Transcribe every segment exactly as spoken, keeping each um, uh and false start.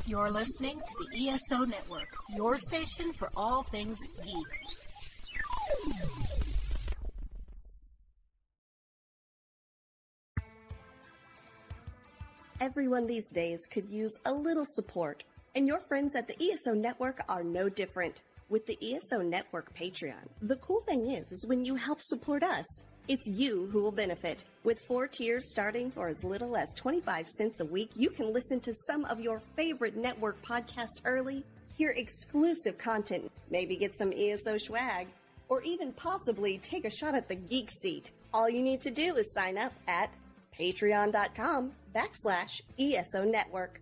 You're listening to the E S O Network, your station for all things geek. Everyone these days could use a little support, and your friends at the E S O Network are no different. With the E S O Network Patreon, the cool thing is, is when you help support us, it's you who will benefit. With four tiers starting for as little as twenty-five cents a week, you can listen to some of your favorite network podcasts early, hear exclusive content, maybe get some E S O swag, or even possibly take a shot at the geek seat. All you need to do is sign up at patreon.com backslash ESO Network.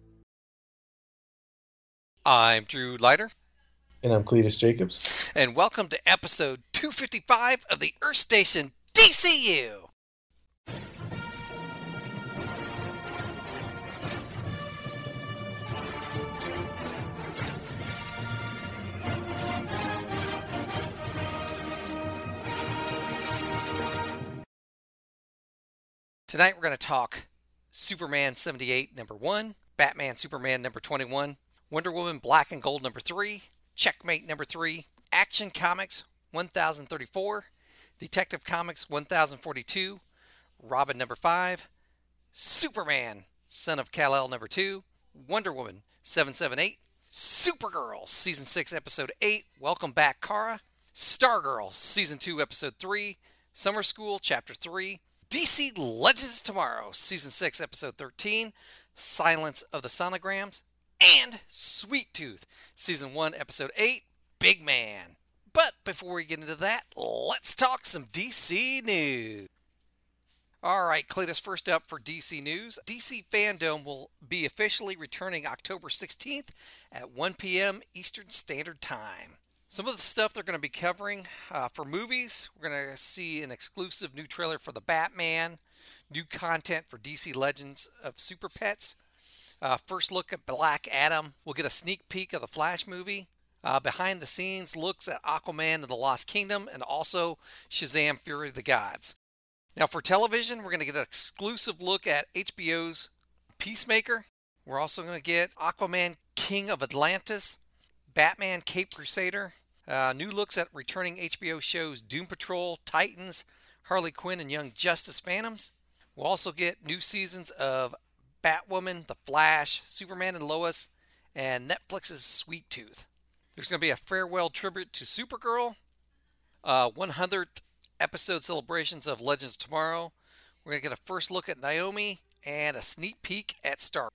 I'm Drew Leiter. And I'm Cletus Jacobs. And welcome to episode two fifty-five of the Earth Station D C U. Tonight we're going to talk Superman seventy-eight number one, Batman Superman number twenty-one, Wonder Woman Black and Gold number three, Checkmate number three, Action Comics one thousand thirty-four, Detective Comics one thousand forty-two, Robin number five, Superman Son of Kal-El number two, Wonder Woman seven seven eight, Supergirl Season six Episode eight, Welcome Back Kara, Stargirl Season two Episode three, Summer School Chapter three, D C Legends of Tomorrow Season six Episode thirteen, Silence of the Sonograms, and Sweet Tooth Season one Episode eight, Big Man. But before we get into that, let's talk some D C news. Alright, Cletus, first up for D C news. D C Fandom will be officially returning October sixteenth at one p.m. Eastern Standard Time. Some of the stuff they're going to be covering uh, for movies, we're going to see an exclusive new trailer for The Batman, new content for D C Legends of Super Pets, uh, first look at Black Adam. We'll get a sneak peek of the Flash movie. Uh, behind the scenes looks at Aquaman and the Lost Kingdom, and also Shazam Fury of the Gods. Now for television, we're going to get an exclusive look at H B O's Peacemaker. We're also going to get Aquaman King of Atlantis, Batman Cape Crusader, uh, new looks at returning H B O shows Doom Patrol, Titans, Harley Quinn, and Young Justice Phantoms. We'll also get new seasons of Batwoman, The Flash, Superman and Lois, and Netflix's Sweet Tooth. There's going to be a farewell tribute to Supergirl, uh, one hundredth episode celebrations of Legends of Tomorrow. We're going to get a first look at Naomi and a sneak peek at Star.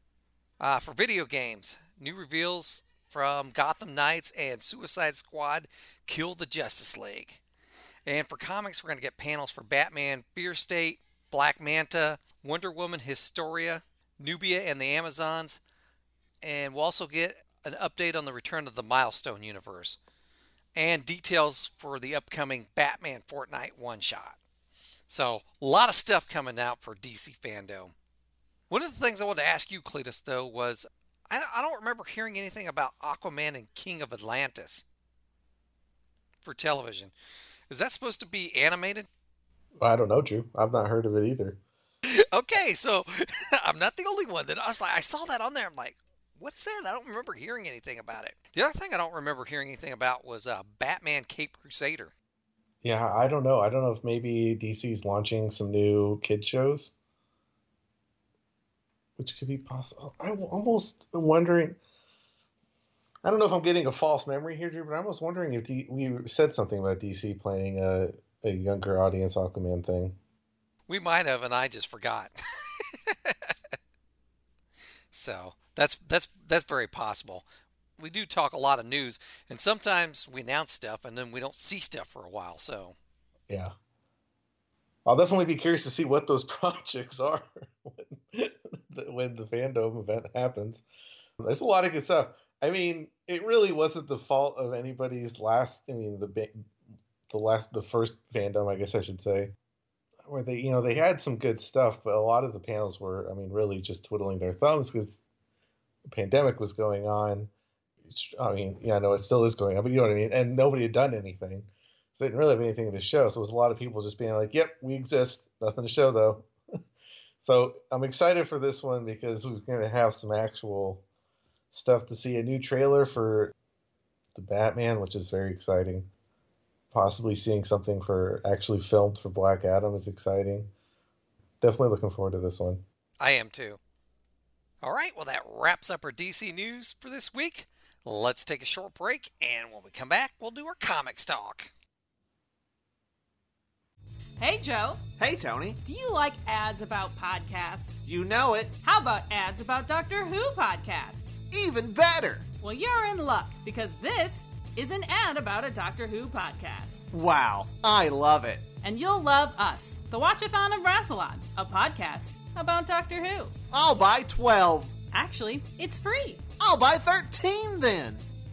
Uh, for video games, new reveals from Gotham Knights and Suicide Squad Kill the Justice League. And for comics, we're going to get panels for Batman Fear State, Black Manta, Wonder Woman Historia, Nubia and the Amazons, and we'll also get an update on the return of the Milestone universe, and details for the upcoming Batman Fortnite one-shot. So, a lot of stuff coming out for D C Fandom. One of the things I wanted to ask you, Cletus, though, was I I don't remember hearing anything about Aquaman and King of Atlantis for television. Is that supposed to be animated? I don't know, Drew. I've not heard of it either. Okay, so I'm not the only one. That I was like, I saw that on there. I'm like, what's that? I don't remember hearing anything about it. The other thing I don't remember hearing anything about was uh, Batman Cape Crusader. Yeah, I don't know. I don't know if maybe D C's launching some new kid shows, which could be possible. I'm almost wondering. I don't know if I'm getting a false memory here, Drew, but I'm almost wondering if D- we said something about D C planning a, a younger audience Aquaman thing. We might have, and I just forgot. So that's that's that's very possible. We do talk a lot of news, and sometimes we announce stuff, and then we don't see stuff for a while. So yeah, I'll definitely be curious to see what those projects are when, when the fandom event happens. There's a lot of good stuff. I mean, it really wasn't the fault of anybody's last. I mean, the the last, the first fandom, I guess I should say, where they, you know, they had some good stuff, but a lot of the panels were, I mean, really just twiddling their thumbs because the pandemic was going on. I mean, yeah, I know it still is going on, but you know what I mean? And nobody had done anything. So they didn't really have anything to show. So it was a lot of people just being like, yep, we exist. Nothing to show, though. So I'm excited for this one because we're going to have some actual stuff to see. A new trailer for the Batman, which is very exciting. Possibly seeing something for actually filmed for Black Adam is exciting. Definitely looking forward to this one. I am too. All right, well, that wraps up our D C news for this week. Let's take a short break, and when we come back, we'll do our comics talk. Hey, Joe. Hey, Tony. Do you like ads about podcasts? You know it. How about ads about Doctor Who podcasts? Even better. Well, you're in luck, because this is an ad about a Doctor Who podcast. Wow, I love it. And you'll love us, the Watchathon of Rassilon, a podcast about Doctor Who. I'll buy twelve. Actually, it's free. I'll buy thirteen then.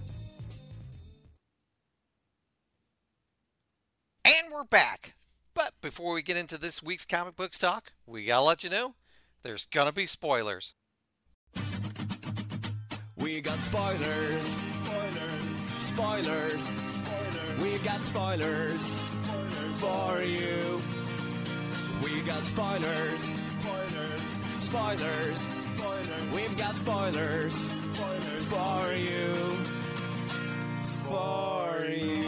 And we're back. But before we get into this week's comic books talk, we gotta let you know there's gonna be spoilers. We got spoilers. Spoilers. Spoilers. Spoilers. We got spoilers. Spoilers for you. We got spoilers. Spoilers. Spoilers. Spoilers. We've got spoilers. Spoilers for you. For you.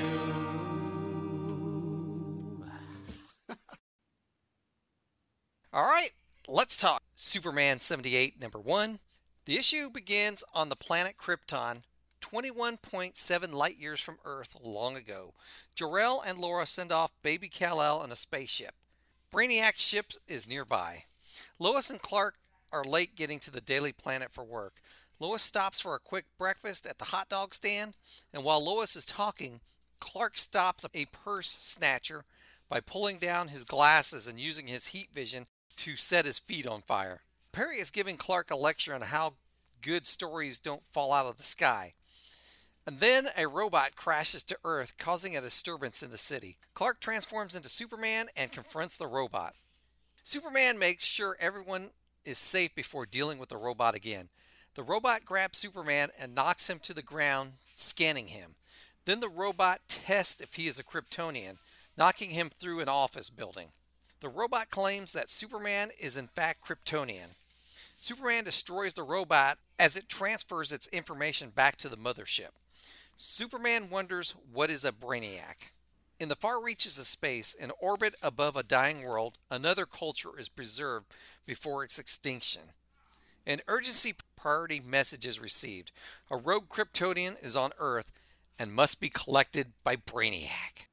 All right, let's talk Superman seventy-eight, number one. The issue begins on the planet Krypton, twenty-one point seven light years from Earth long ago. Jor-El and Laura send off baby Kal-El in a spaceship. Brainiac's ship is nearby. Lois and Clark are late getting to the Daily Planet for work. Lois stops for a quick breakfast at the hot dog stand, and while Lois is talking, Clark stops a purse snatcher by pulling down his glasses and using his heat vision to set his feet on fire. Perry is giving Clark a lecture on how good stories don't fall out of the sky. And then a robot crashes to Earth, causing a disturbance in the city. Clark transforms into Superman and confronts the robot. Superman makes sure everyone is safe before dealing with the robot again. The robot grabs Superman and knocks him to the ground, scanning him. Then the robot tests if he is a Kryptonian, knocking him through an office building. The robot claims that Superman is in fact Kryptonian. Superman destroys the robot as it transfers its information back to the mothership. Superman wonders what is a Brainiac. In the far reaches of space, in orbit above a dying world, another culture is preserved before its extinction. An urgency priority message is received. A rogue Kryptonian is on Earth and must be collected by Brainiac.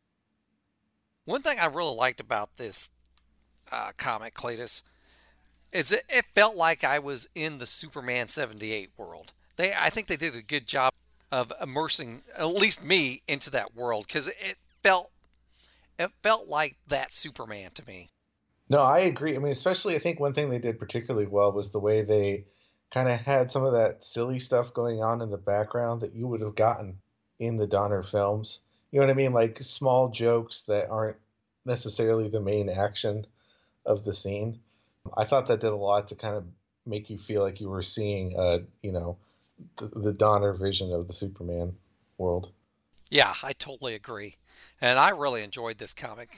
One thing I really liked about this uh, comic, Cletus, is it, it felt like I was in the Superman seventy-eight world. They, I think they did a good job of immersing at least me into that world, because it felt it felt like that Superman to me. No, I agree. I mean, especially I think one thing they did particularly well was the way they kind of had some of that silly stuff going on in the background that you would have gotten in the Donner films. You know what I mean? Like small jokes that aren't necessarily the main action of the scene. I thought that did a lot to kind of make you feel like you were seeing, uh, you know, the, the Donner vision of the Superman world. Yeah, I totally agree. And I really enjoyed this comic.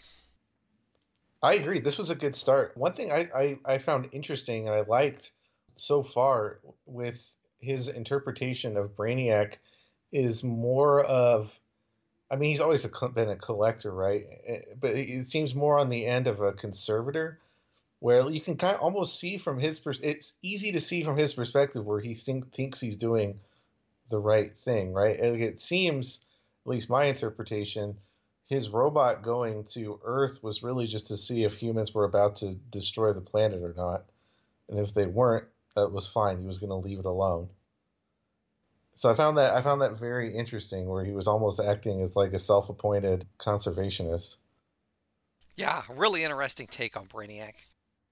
I agree. This was a good start. One thing I, I, I found interesting and I liked so far with his interpretation of Brainiac is more of, I mean, he's always a, been a collector, right? But it seems more on the end of a conservator, where you can kind of almost see from his pers- it's easy to see from his perspective where he think, thinks he's doing the right thing, right? And it seems, at least my interpretation, his robot going to Earth was really just to see if humans were about to destroy the planet or not. And if they weren't, that was fine. He was going to leave it alone. So I found that I found that very interesting, where he was almost acting as like a self-appointed conservationist. Yeah, really interesting take on Brainiac.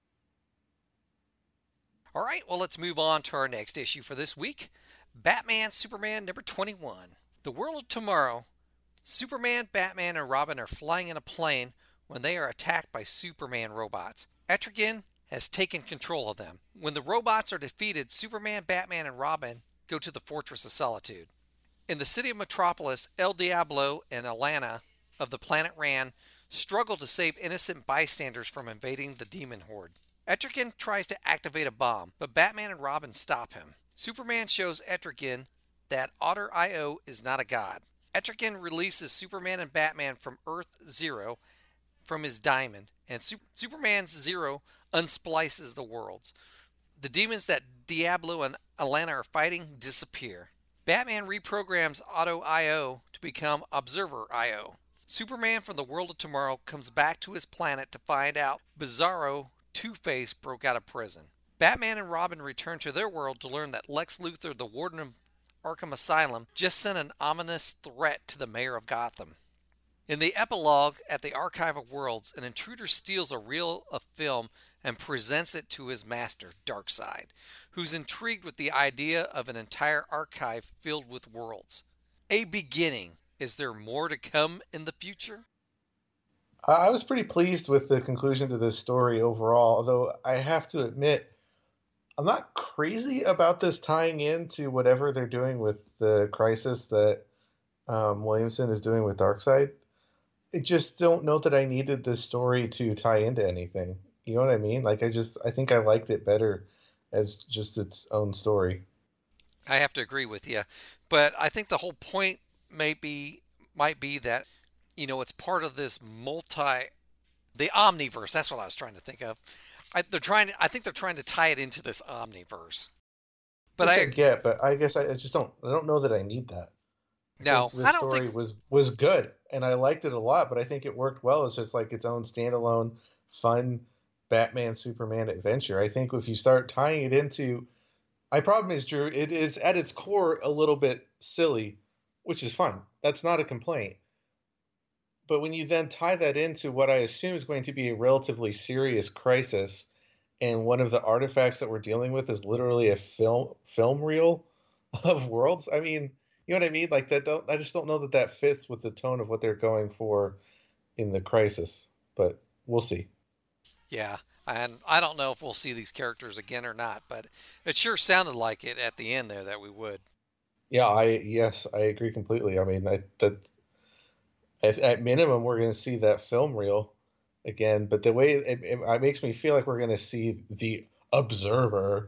All right, well, let's move on to our next issue for this week. Batman Superman number twenty-one. The world of tomorrow. Superman, Batman, and Robin are flying in a plane when they are attacked by Superman robots. Etrigan has taken control of them. When the robots are defeated, Superman, Batman, and Robin go to the Fortress of Solitude. In the city of Metropolis, El Diablo and Alana of the planet Rann struggle to save innocent bystanders from invading the demon horde. Etrigan tries to activate a bomb, but Batman and Robin stop him. Superman shows Etrigan that Otter I O is not a god. Etrigan releases Superman and Batman from Earth Zero from his diamond, and Sup- Superman's Zero unsplices the worlds. The demons that Diablo and Alana are fighting disappear. Batman reprograms Auto I O to become Observer I O. Superman from the world of tomorrow comes back to his planet to find out Bizarro Two-Face broke out of prison. Batman and Robin return to their world to learn that Lex Luthor, the warden of Arkham Asylum, just sent an ominous threat to the mayor of Gotham. In the epilogue at the Archive of Worlds, an intruder steals a reel of film and presents it to his master, Darkseid, who's intrigued with the idea of an entire archive filled with worlds. A beginning. Is there more to come in the future? I was pretty pleased with the conclusion to this story overall, although I have to admit, I'm not crazy about this tying into whatever they're doing with the crisis that um, Williamson is doing with Darkseid. I just don't know that I needed this story to tie into anything. You know what I mean? Like, I just, I think I liked it better as just its own story. I have to agree with you, but I think the whole point maybe might be that, you know, it's part of this multi, the omniverse. That's what I was trying to think of. I, they're trying. I think they're trying to tie it into this omniverse. But Which I, I get, but I guess I, I just don't. I don't know that I need that. I no, think this I don't story think was was good, and I liked it a lot. But I think it worked well. It's just like its own standalone, fun Batman Superman adventure. I think if you start tying it into, my problem is, Drew, it is at its core a little bit silly, which is fun. That's not a complaint. But when you then tie that into what I assume is going to be a relatively serious crisis, and one of the artifacts that we're dealing with is literally a film film reel of worlds, I mean, you know what I mean? Like that. Don't I just don't know that that fits with the tone of what they're going for in the crisis. But we'll see. Yeah, and I don't know if we'll see these characters again or not, but it sure sounded like it at the end there that we would. Yeah, I yes, I agree completely. I mean, I that. At, at minimum, we're going to see that film reel again, but the way it, it, it makes me feel like we're going to see the Observer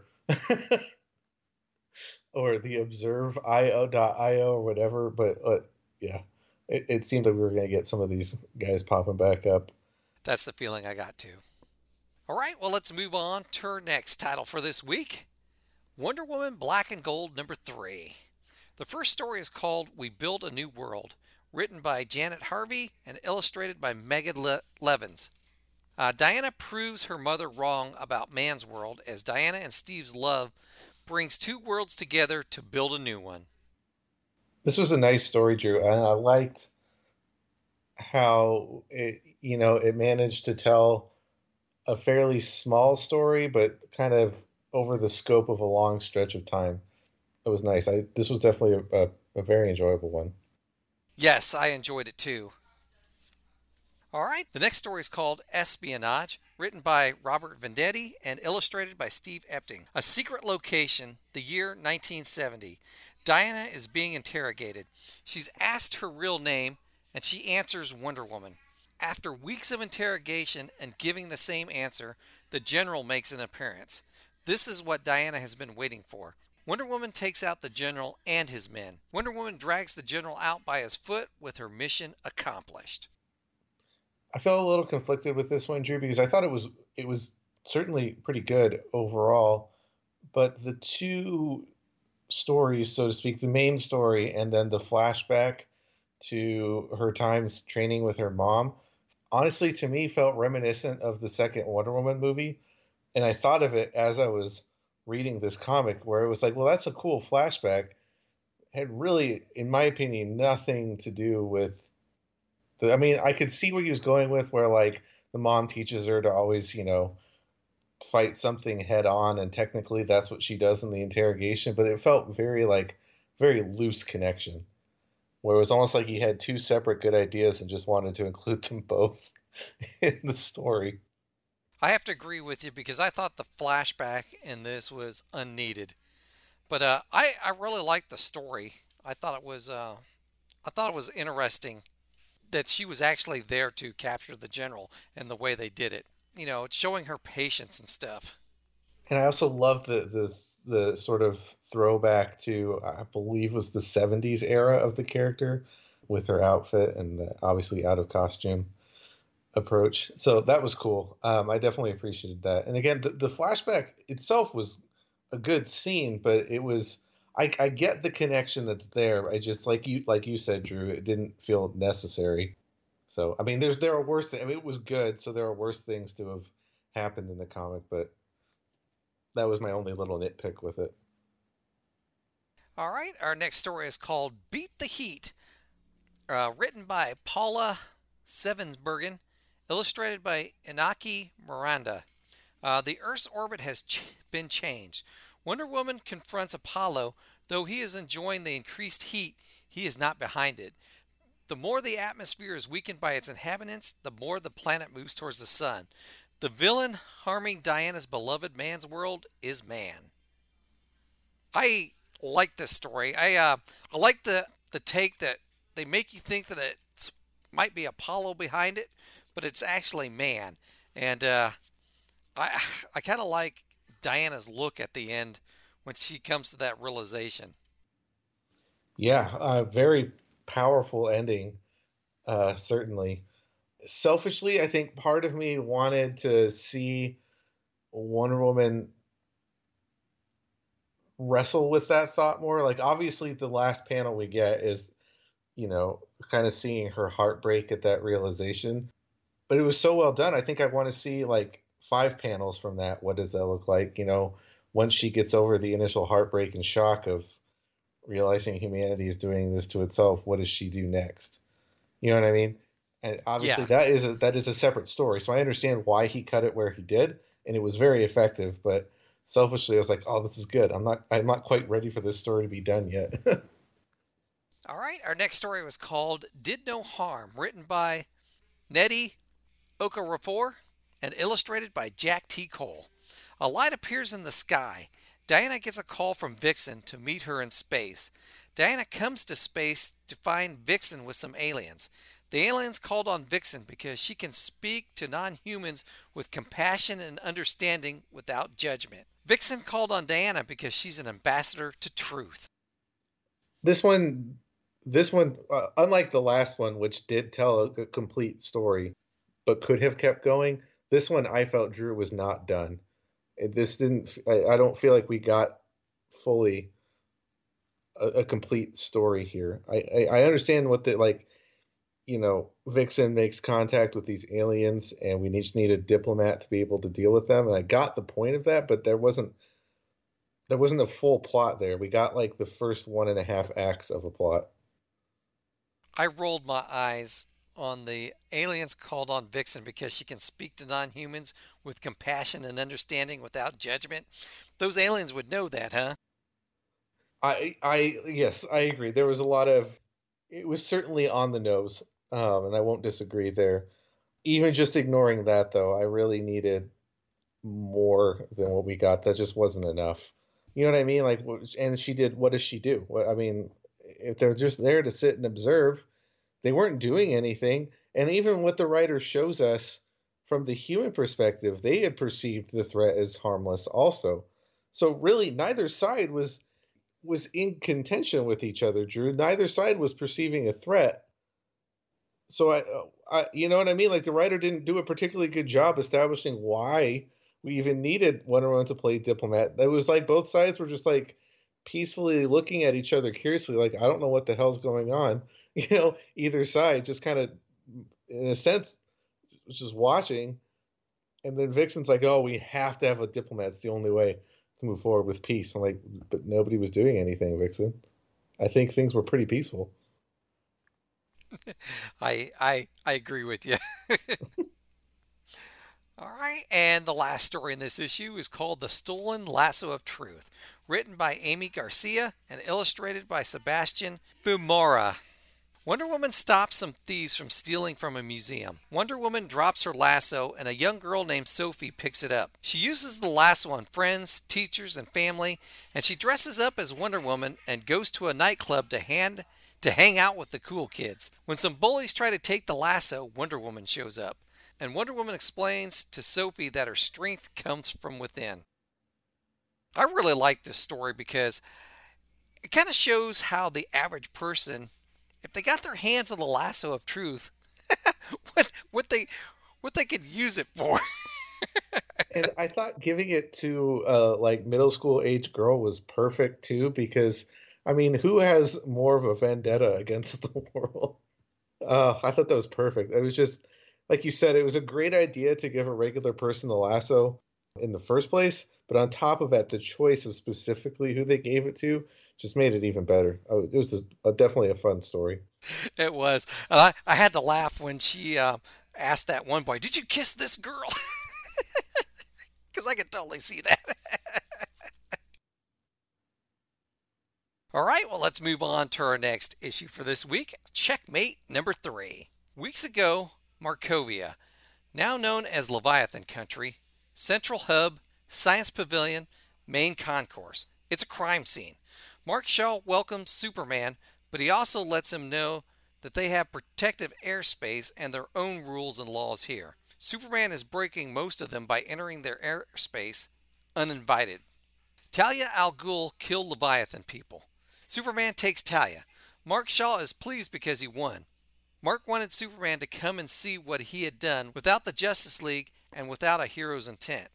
or the Observe I O dot I O or whatever. But uh, yeah, it, it seemed like we were going to get some of these guys popping back up. That's the feeling I got too. All right, well, let's move on to our next title for this week, Wonder Woman Black and Gold number three. The first story is called We Build a New World, written by Janet Harvey and illustrated by Megan Le- Levins. Uh, Diana proves her mother wrong about Man's World as Diana and Steve's love brings two worlds together to build a new one. This was a nice story, Drew, and I liked how it, you know, it managed to tell a fairly small story, but kind of over the scope of a long stretch of time. It was nice. I this was definitely a, a, a very enjoyable one. Yes, I enjoyed it too. All right, the next story is called Espionage, written by Robert Venditti and illustrated by Steve Epting. A secret location, the year nineteen seventy. Diana is being interrogated. She's asked her real name, and she answers Wonder Woman. After weeks of interrogation and giving the same answer, the General makes an appearance. This is what Diana has been waiting for. Wonder Woman takes out the General and his men. Wonder Woman drags the General out by his foot with her mission accomplished. I felt a little conflicted with this one, Drew, because I thought it was it was certainly pretty good overall, but the two stories, so to speak, the main story and then the flashback to her times training with her mom, honestly, to me, felt reminiscent of the second Wonder Woman movie, and I thought of it as I was reading this comic, where it was like, well, that's a cool flashback. It had really, in my opinion, nothing to do with the, I mean, I could see where he was going with, where like the mom teaches her to always, you know, fight something head on, and technically that's what she does in the interrogation, but it felt very like very loose connection, where it was almost like he had two separate good ideas and just wanted to include them both in the story. I have to agree with you because I thought the flashback in this was unneeded, but uh, I I really liked the story. I thought it was uh, I thought it was interesting that she was actually there to capture the General and the way they did it. you know, showing her patience and stuff. And I also love the the the sort of throwback to, I believe, was the seventies era of the character with her outfit and the obviously out of costume approach. So that was cool. Um, I definitely appreciated that. And again, the, the flashback itself was a good scene, but it was, I, I get the connection that's there. I just, like you like you said, Drew, it didn't feel necessary. So, I mean, there's there are worse things. I mean, it was good, so there are worse things to have happened in the comic, but that was my only little nitpick with it. All right, our next story is called Beat the Heat, uh, written by Paula Sevensbergen, illustrated by Inaki Miranda. Uh, the Earth's orbit has ch- been changed. Wonder Woman confronts Apollo. Though he is enjoying the increased heat, he is not behind it. The more the atmosphere is weakened by its inhabitants, the more the planet moves towards the sun. The villain harming Diana's beloved man's world is man. I like this story. I uh, I like the, the take that they make you think that it might be Apollo behind it, but it's actually man. And uh, I I kind of like Diana's look at the end when she comes to that realization. Yeah, uh, very powerful ending, uh, certainly. Selfishly, I think part of me wanted to see Wonder Woman wrestle with that thought more. Like, obviously, the last panel we get is, you know, kind of seeing her heartbreak at that realization. But it was so well done. I think I want to see, like, five panels from that. What does that look like? You know, once she gets over the initial heartbreak and shock of realizing humanity is doing this to itself, what does she do next? You know what I mean? And obviously Yeah. that is a, that is a separate story. So I understand why he cut it where he did, and it was very effective. But selfishly, I was like, "Oh, this is good. I'm not I'm not quite ready for this story to be done yet." All right, our next story was called Did No Harm, written by Nnedi Okorafor and illustrated by Jack T. Cole. A light appears in the sky. Diana gets a call from Vixen to meet her in space. Diana comes to space to find Vixen with some aliens. The aliens called on Vixen because she can speak to non-humans with compassion and understanding without judgment. Vixen called on Diana because she's an ambassador to truth. This one, this one, uh, unlike the last one, which did tell a, a complete story, but could have kept going, this one I felt Drew was not done. It, this didn't. I, I don't feel like we got fully a, a complete story here. I, I I understand what the like. You know, Vixen makes contact with these aliens, and we just need a diplomat to be able to deal with them. And I got the point of that, but there wasn't there wasn't a full plot there. We got like the first one and a half acts of a plot. I rolled my eyes on the aliens called on Vixen because she can speak to non-humans with compassion and understanding without judgment. Those aliens would know that, huh? I I yes, I agree. There was a lot of it was certainly on the nose. Um, and I won't disagree there. Even just ignoring that, though, I really needed more than what we got. That just wasn't enough. You know what I mean? Like, and she did. What does she do? What, I mean, if they're just there to sit and observe, they weren't doing anything. And even what the writer shows us from the human perspective, they had perceived the threat as harmless, also. So really, neither side was was in contention with each other. Drew. Neither side was perceiving a threat. So I, I, you know what I mean? Like the writer didn't do a particularly good job establishing why we even needed Wonder Woman to play diplomat. It was like both sides were just like peacefully looking at each other curiously, like I don't know what the hell's going on. You know, either side just kind of, in a sense, just watching. And then Vixen's like, "Oh, we have to have a diplomat. It's the only way to move forward with peace." I'm like, but nobody was doing anything, Vixen. I think things were pretty peaceful. I I I agree with you. All right, and the last story in this issue is called The Stolen Lasso of Truth, written by Amy Garcia and illustrated by Sebastian Fumora. Wonder Woman stops some thieves from stealing from a museum. Wonder Woman drops her lasso and a young girl named Sophie picks it up. She uses the lasso on friends, teachers, and family, and she dresses up as Wonder Woman and goes to a nightclub to hand to hang out with the cool kids. When some bullies try to take the lasso, Wonder Woman shows up. and Wonder Woman explains to Sophie that her strength comes from within. I really like this story because it kind of shows how the average person, if they got their hands on the lasso of truth, what what they what they could use it for. And I thought giving it to uh, like middle school age girl was perfect too, because I mean, who has more of a vendetta against the world? Uh, I thought that was perfect. It was just like you said, it was a great idea to give a regular person the lasso in the first place, but on top of that, the choice of specifically who they gave it to just made it even better. Oh, it was a, a, definitely a fun story. It was. And I, I had to laugh when she uh, asked that one boy, "Did you kiss this girl?" Because I could totally see that. All right, well, let's move on to our next issue for this week. Checkmate number three. Weeks ago, Markovia, now known as Leviathan Country, Central Hub, Science Pavilion, Main Concourse. It's a crime scene. Mark Shaw welcomes Superman, but he also lets him know that they have protective airspace and their own rules and laws here. Superman is breaking most of them by entering their airspace uninvited. Talia al Ghul killed Leviathan people. Superman takes Talia. Mark Shaw is pleased because he won. Mark wanted Superman to come and see what he had done without the Justice League and without a hero's intent.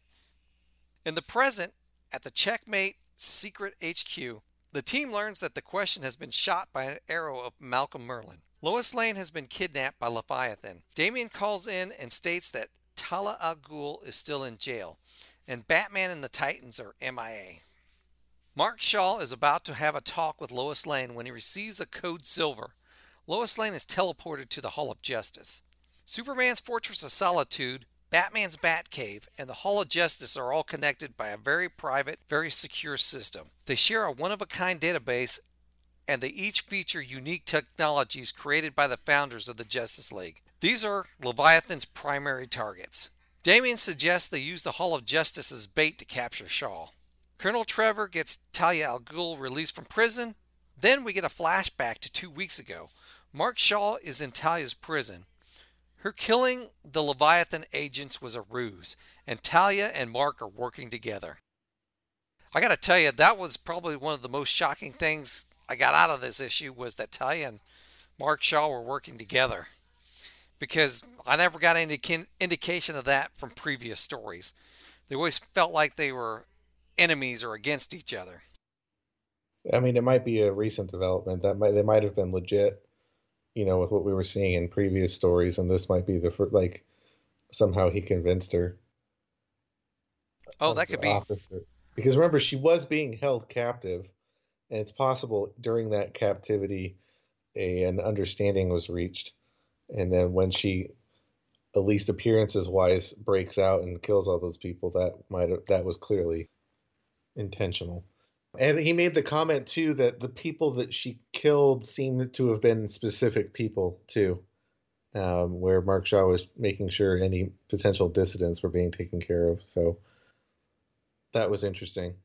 In the present, at the Checkmate Secret H Q, the team learns that the Question has been shot by an arrow of Malcolm Merlyn. Lois Lane has been kidnapped by Leviathan. Damian calls in and states that Talia al Ghul is still in jail, and Batman and the Titans are M I A. Mark Shaw is about to have a talk with Lois Lane when he receives a code silver. Lois Lane is teleported to the Hall of Justice. Superman's Fortress of Solitude, Batman's Batcave, and the Hall of Justice are all connected by a very private, very secure system. They share a one-of-a-kind database, and they each feature unique technologies created by the founders of the Justice League. These are Leviathan's primary targets. Damian suggests they use the Hall of Justice as bait to capture Shaw. Colonel Trevor gets Talia al Ghul released from prison. Then we get a flashback to two weeks ago. Mark Shaw is in Talia's prison. Her killing the Leviathan agents was a ruse, and Talia and Mark are working together. I gotta tell you, that was probably one of the most shocking things I got out of this issue, was that Talia and Mark Shaw were working together. Because I never got any indication of that from previous stories. They always felt like they were enemies or against each other. I mean, it might be a recent development that might they might have been legit, you know, with what we were seeing in previous stories, and this might be the first, like somehow he convinced her. Oh, that could be opposite. Because remember, she was being held captive, and it's possible during that captivity, a an understanding was reached, and then when she, at least appearances wise, breaks out and kills all those people, that might have, that was clearly intentional. And he made the comment too that the people that she killed seemed to have been specific people too, um, where Mark Shaw was making sure any potential dissidents were being taken care of. So that was interesting.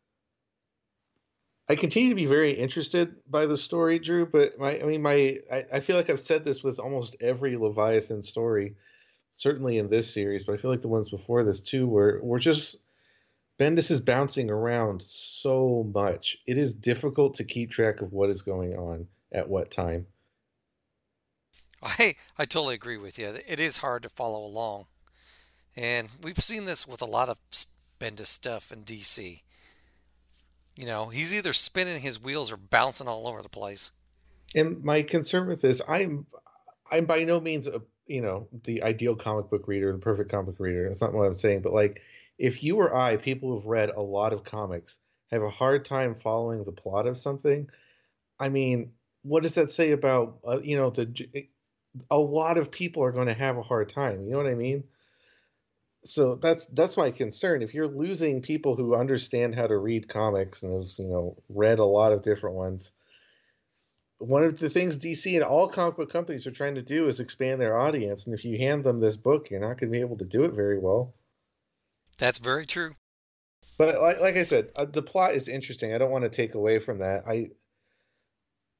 I continue to be very interested by the story, Drew, but my, I mean, my, I, I feel like I've said this with almost every Leviathan story, certainly in this series, but I feel like the ones before this too, were, were just, Bendis is bouncing around so much. It is difficult to keep track of what is going on at what time. I, I totally agree with you. It is hard to follow along. And we've seen this with a lot of Bendis stuff in D C. You know, he's either spinning his wheels or bouncing all over the place. And my concern with this, I'm I'm by no means a, you know, the ideal comic book reader, the perfect comic book reader. That's not what I'm saying. But like, if you or I, people who've read a lot of comics, have a hard time following the plot of something, I mean, what does that say about, uh, you know, the a lot of people are going to have a hard time. You know what I mean? So that's that's my concern. If you're losing people who understand how to read comics and have, you know, read a lot of different ones, one of the things D C and all comic book companies are trying to do is expand their audience. And if you hand them this book, you're not going to be able to do it very well. That's very true. But like, like I said, uh, the plot is interesting. I don't want to take away from that. I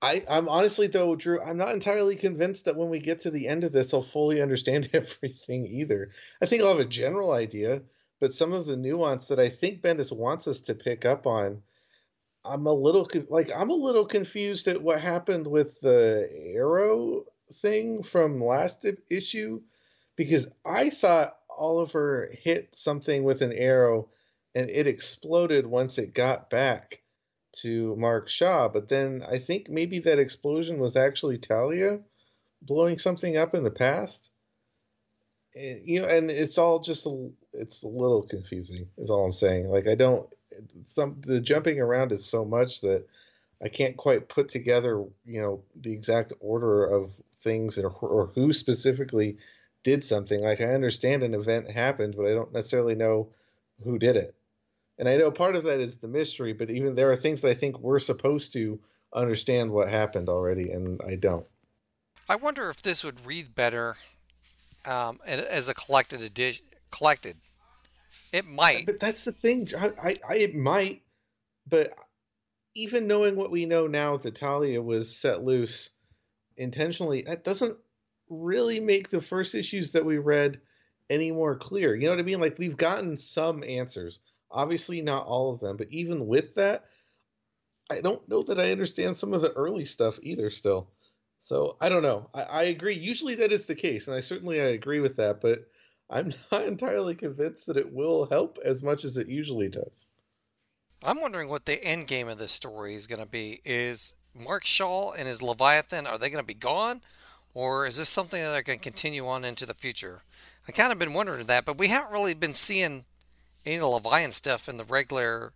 I, I'm honestly though, Drew, I'm not entirely convinced that when we get to the end of this, I'll fully understand everything either. I think I'll have a general idea, but some of the nuance that I think Bendis wants us to pick up on, I'm a little like I'm a little confused at what happened with the arrow thing from last issue, because I thought Oliver hit something with an arrow and it exploded once it got back to Mark Shaw, but then I think maybe that explosion was actually Talia blowing something up in the past. And, you know, and it's all just a, it's a little confusing, is all I'm saying. Like I don't, some the jumping around is so much that I can't quite put together, you know, the exact order of things or, or who specifically did something. Like I understand an event happened, but I don't necessarily know who did it. And I know part of that is the mystery, but even there are things that I think we're supposed to understand what happened already, and I don't. I wonder if this would read better um, as a collected edition. Collected, it might. But that's the thing. I, I, I it might, but even knowing what we know now, that Talia was set loose intentionally, that doesn't really make the first issues that we read any more clear. You know what I mean? Like we've gotten some answers. Obviously not all of them, but even with that, I don't know that I understand some of the early stuff either still. So I don't know. I, I agree. Usually that is the case, and I certainly I agree with that, but I'm not entirely convinced that it will help as much as it usually does. I'm wondering what the end game of this story is going to be. Is Mark Shaw and his Leviathan, are they going to be gone? Or is this something that they're going to continue on into the future? I kind of been wondering that, but we haven't really been seeing any Leviathan stuff in the regular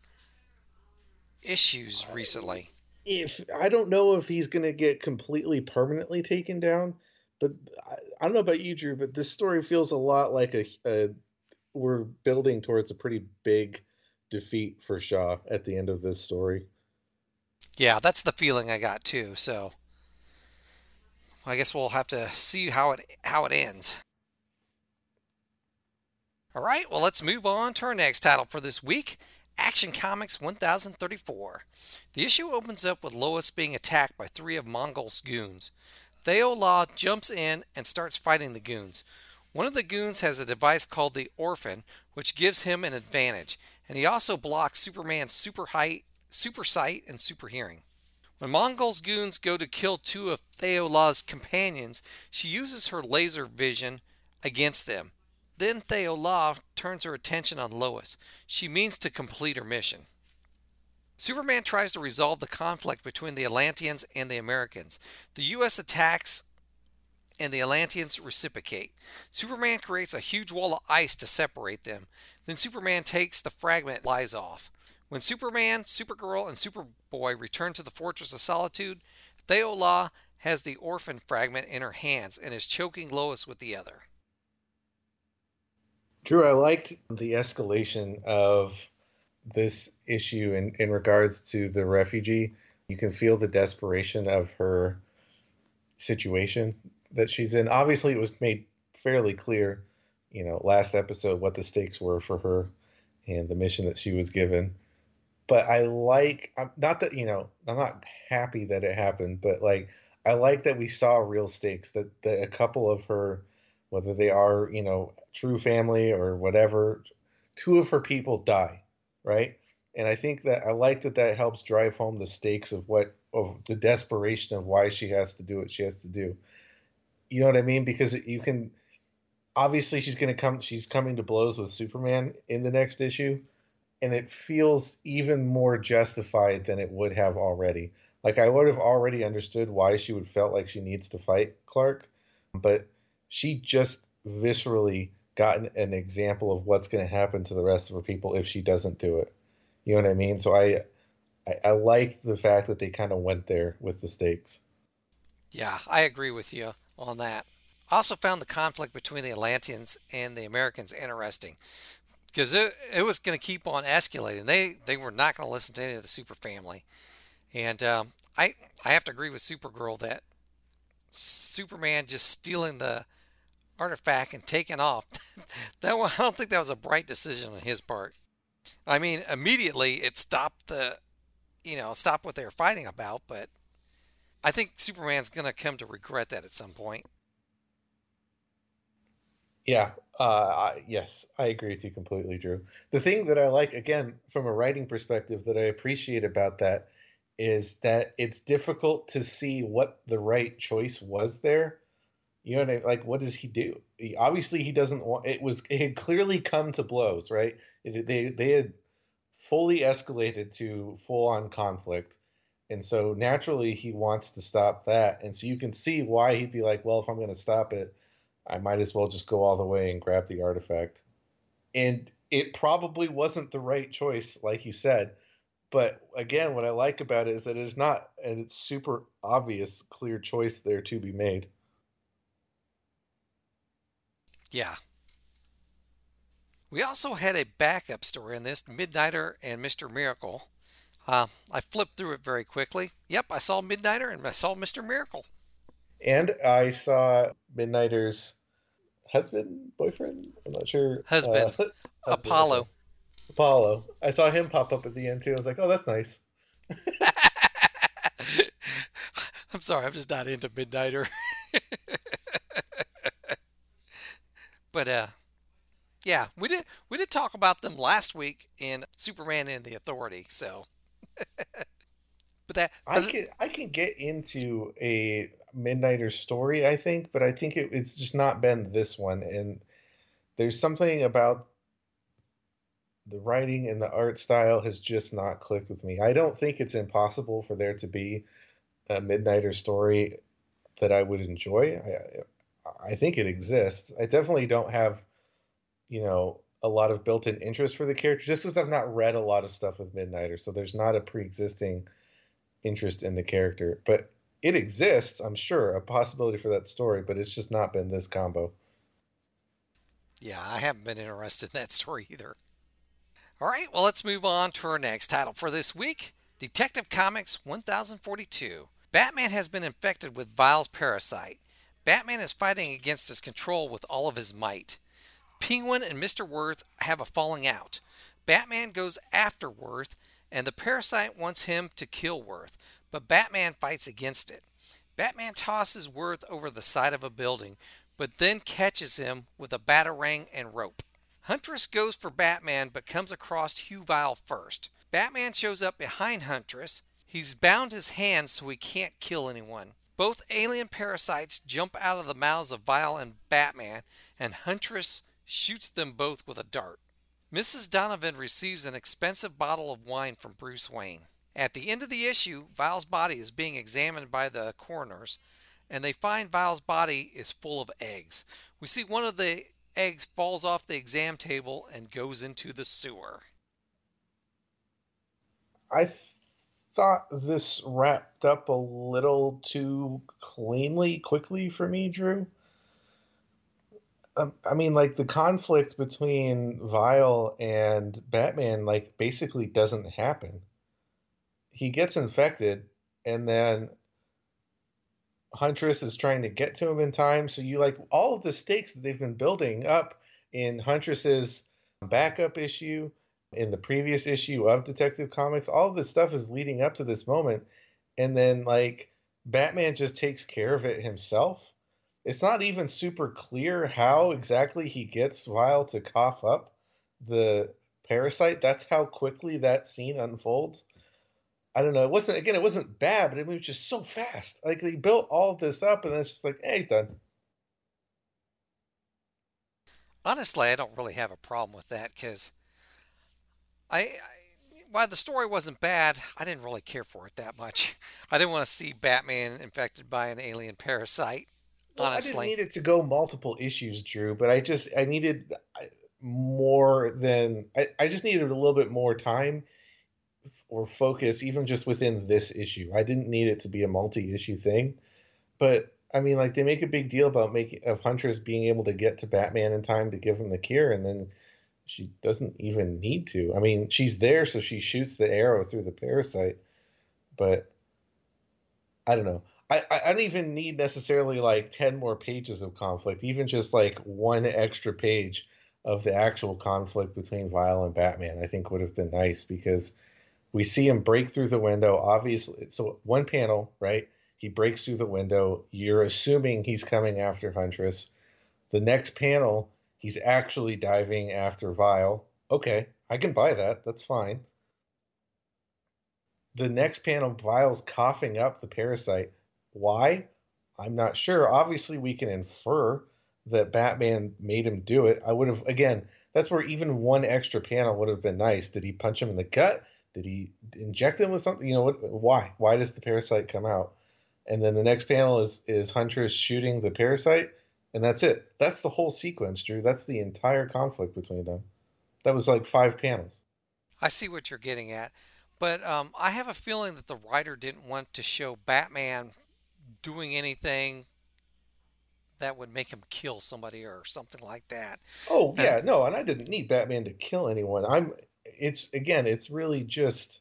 issues recently. If I don't know if he's going to get completely permanently taken down, but I, I don't know about you, Drew, but this story feels a lot like a, a we're building towards a pretty big defeat for Shaw at the end of this story. Yeah, that's the feeling I got too. So I guess we'll have to see how it how it ends. All right, well, let's move on to our next title for this week, Action Comics one thousand thirty-four. The issue opens up with Lois being attacked by three of Mongol's goons. Theo Law jumps in and starts fighting the goons. One of the goons has a device called the Orphan, which gives him an advantage, and he also blocks Superman's super height, super sight, and super hearing. When Mongol's goons go to kill two of Theo Law's companions, she uses her laser vision against them. Then Theo Law turns her attention on Lois. She means to complete her mission. Superman tries to resolve the conflict between the Atlanteans and the Americans. The U S attacks and the Atlanteans reciprocate. Superman creates a huge wall of ice to separate them. Then Superman takes the fragment and flies off. When Superman, Supergirl, and Superboy return to the Fortress of Solitude, Theo Law has the Orphan fragment in her hands and is choking Lois with the other. Drew, I liked the escalation of this issue in, in regards to the refugee. You can feel the desperation of her situation that she's in. Obviously, it was made fairly clear, you know, last episode what the stakes were for her and the mission that she was given. But I like, not that, you know, I'm not happy that it happened, but like, I like that we saw real stakes, that, that a couple of her, whether they are, you know, true family or whatever, two of her people die, right? And I think that I like that that helps drive home the stakes of what, of the desperation of why she has to do what she has to do. You know what I mean? Because you can, obviously she's going to come, she's coming to blows with Superman in the next issue, and it feels even more justified than it would have already. Like I would have already understood why she would felt like she needs to fight Clark, but she just viscerally gotten an example of what's going to happen to the rest of her people if she doesn't do it. You know what I mean? So I, I, I like the fact that they kind of went there with the stakes. Yeah, I agree with you on that. I also found the conflict between the Atlanteans and the Americans interesting, because it, it was going to keep on escalating. They they were not going to listen to any of the super family. And um, I, I have to agree with Supergirl that Superman just stealing the artifact and taking off, that one, I don't think that was a bright decision on his part. I mean, immediately it stopped the, you know, stopped what they were fighting about, but I think Superman's going to come to regret that at some point. Yeah, uh, I, yes, I agree with you completely, Drew. The thing that I like, again, from a writing perspective, that I appreciate about that is that it's difficult to see what the right choice was there. You know what I mean? Like, what does he do? He, obviously, he doesn't want. It was. It had clearly come to blows, right? It, they they had fully escalated to full on conflict, and so naturally he wants to stop that. And so you can see why he'd be like, well, if I'm going to stop it, I might as well just go all the way and grab the artifact. And it probably wasn't the right choice, like you said. But again, what I like about it is that it's not, and it's super obvious, clear choice there to be made. Yeah. We also had a backup story in this, Midnighter and Mister Miracle. Uh, I flipped through it very quickly. Yep, I saw Midnighter and I saw Mister Miracle. And I saw Midnighter's husband, boyfriend? I'm not sure. Husband. Uh, Apollo. Okay. Apollo. I saw him pop up at the end too. I was like, oh, that's nice. I'm sorry, I'm just not into Midnighter. But uh, yeah, we did we did talk about them last week in Superman and the Authority. So, but that I can I can get into a Midnighter story, I think, but I think it, it's just not been this one. And there's something about the writing and the art style has just not clicked with me. I don't think it's impossible for there to be a Midnighter story that I would enjoy. I, I think it exists. I definitely don't have, you know, a lot of built-in interest for the character, just because I've not read a lot of stuff with Midnighter. So there's not a pre-existing interest in the character. But it exists, I'm sure, a possibility for that story, but it's just not been this combo. Yeah, I haven't been interested in that story either. All right, well, let's move on to our next title for this week, Detective Comics one thousand forty-two. Batman has been infected with Vile's parasite. Batman is fighting against his control with all of his might. Penguin and Mister Worth have a falling out. Batman goes after Worth, and the parasite wants him to kill Worth, but Batman fights against it. Batman tosses Worth over the side of a building, but then catches him with a batarang and rope. Huntress goes for Batman, but comes across Hugh Vile first. Batman shows up behind Huntress. He's bound his hands so he can't kill anyone. Both alien parasites jump out of the mouths of Vile and Batman, and Huntress shoots them both with a dart. Missus Donovan receives an expensive bottle of wine from Bruce Wayne. At the end of the issue, Vile's body is being examined by the coroners, and they find Vile's body is full of eggs. We see one of the eggs falls off the exam table and goes into the sewer. I th- thought this wrapped up a little too cleanly, quickly for me, Drew. Um, I mean, like, the conflict between Vile and Batman, like, basically doesn't happen. He gets infected, and then Huntress is trying to get to him in time. So you, like, all of the stakes that they've been building up in Huntress's backup issue, in the previous issue of Detective Comics, all of this stuff is leading up to this moment. And then, like, Batman just takes care of it himself. It's not even super clear how exactly he gets Vile to cough up the parasite. That's how quickly that scene unfolds. I don't know. It wasn't, again, it wasn't bad, but it was just so fast. Like, they built all of this up, and then it's just like, hey, he's done. Honestly, I don't really have a problem with that, because I, I, while the story wasn't bad, I didn't really care for it that much. I didn't want to see Batman infected by an alien parasite, well, honestly. I didn't need it to go multiple issues, Drew, but I just, I needed more than, I, I just needed a little bit more time or focus, even just within this issue. I didn't need it to be a multi-issue thing, but I mean, like, they make a big deal about making of Huntress being able to get to Batman in time to give him the cure, and then she doesn't even need to. I mean, she's there, so she shoots the arrow through the parasite, but I don't know. I, I don't even need necessarily like ten more pages of conflict, even just like one extra page of the actual conflict between Vile and Batman, I think would have been nice, because we see him break through the window, obviously. So one panel, right? He breaks through the window. You're assuming he's coming after Huntress. The next panel, he's actually diving after Vile. Okay, I can buy that. That's fine. The next panel, Vile's coughing up the parasite. Why? I'm not sure. Obviously, we can infer that Batman made him do it. I would have, again, that's where even one extra panel would have been nice. Did he punch him in the gut? Did he inject him with something? You know, what? Why? Why does the parasite come out? And then the next panel is is Huntress shooting the parasite, and that's it. That's the whole sequence, Drew. That's the entire conflict between them. That was like five panels. I see what you're getting at, but um, I have a feeling that the writer didn't want to show Batman doing anything that would make him kill somebody or something like that. Oh yeah, no, and I didn't need Batman to kill anyone. I'm. It's again, it's really just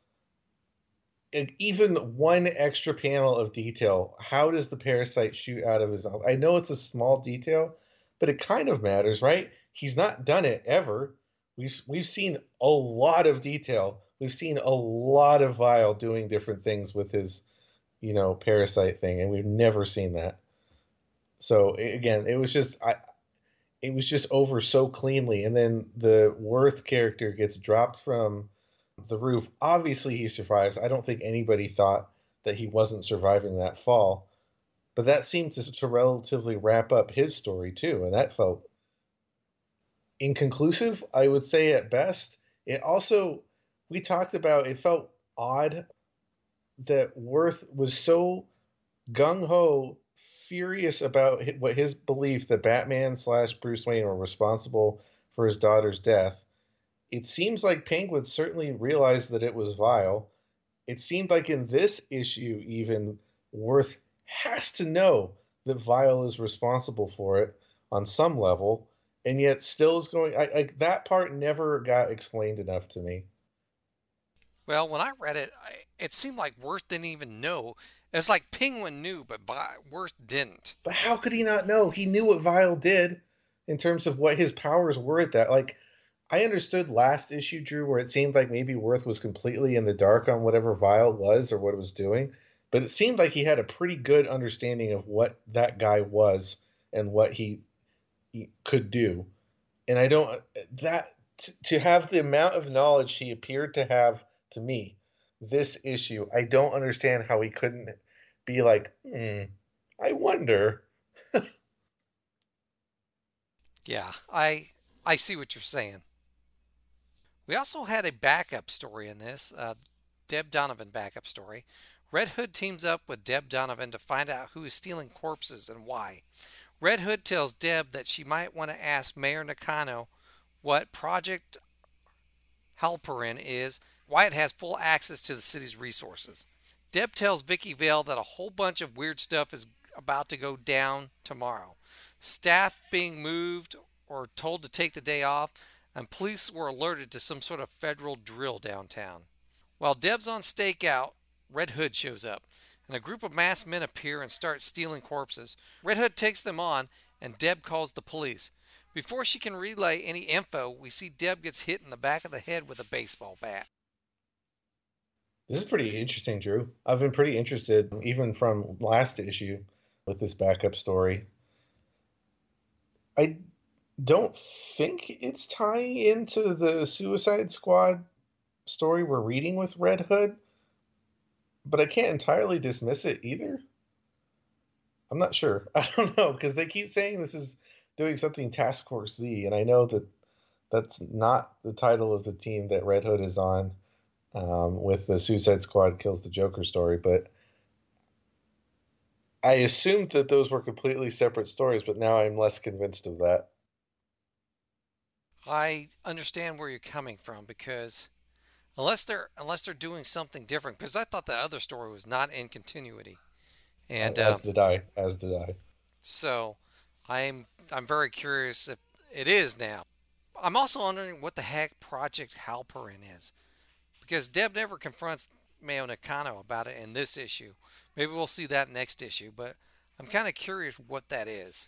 even one extra panel of detail. How does the parasite shoot out of his mouth? I know it's a small detail, but it kind of matters, right? He's not done it ever. We've we've seen a lot of detail. We've seen a lot of Vile doing different things with his, you know, parasite thing, and we've never seen that. So again, it was just I, it was just over so cleanly, and then the Worth character gets dropped from the roof. Obviously, he survives. I don't think anybody thought that he wasn't surviving that fall, but that seemed to, to relatively wrap up his story too, and that felt inconclusive, I would say at best. It also, we talked about, it felt odd that Worth was so gung-ho, furious about what his belief that Batman slash Bruce Wayne were responsible for his daughter's death. It seems like Penguin certainly realized that it was Vile. It seemed like in this issue, even, Worth has to know that Vile is responsible for it on some level, and yet still is going. I, I that part never got explained enough to me. Well, when I read it, I, it seemed like Worth didn't even know. It's like Penguin knew, but Worth didn't. But how could he not know? He knew what Vile did in terms of what his powers were at that. Like, I understood last issue, Drew, where it seemed like maybe Worth was completely in the dark on whatever Vile was or what it was doing. But it seemed like he had a pretty good understanding of what that guy was and what he, he could do. And I don't, that, t- to have the amount of knowledge he appeared to have, to me, this issue, I don't understand how he couldn't be like, hmm, I wonder. Yeah, I I see what you're saying. We also had a backup story in this, uh, Deb Donovan backup story. Red Hood teams up with Deb Donovan to find out who is stealing corpses and why. Red Hood tells Deb that she might want to ask Mayor Nakano what Project Halperin is, why it has full access to the city's resources. Deb tells Vicky Vale that a whole bunch of weird stuff is about to go down tomorrow. Staff being moved or told to take the day off, and police were alerted to some sort of federal drill downtown. While Deb's on stakeout, Red Hood shows up, and a group of masked men appear and start stealing corpses. Red Hood takes them on, and Deb calls the police. Before she can relay any info, we see Deb gets hit in the back of the head with a baseball bat. This is pretty interesting, Drew. I've been pretty interested, even from last issue, with this backup story. I don't think it's tying into the Suicide Squad story we're reading with Red Hood, but I can't entirely dismiss it either. I'm not sure. I don't know, because they keep saying this is doing something Task Force Z, and I know that that's not the title of the team that Red Hood is on. Um, with the Suicide Squad Kills the Joker story, but I assumed that those were completely separate stories, but now I'm less convinced of that. I understand where you're coming from, because unless they're unless they're doing something different, because I thought the other story was not in continuity, and as uh, did I, as did I. So I'm I'm very curious if it is now. I'm also wondering what the heck Project Halperin is. Because Deb never confronts Mayo Nakano about it in this issue. Maybe we'll see that next issue, but I'm kind of curious what that is.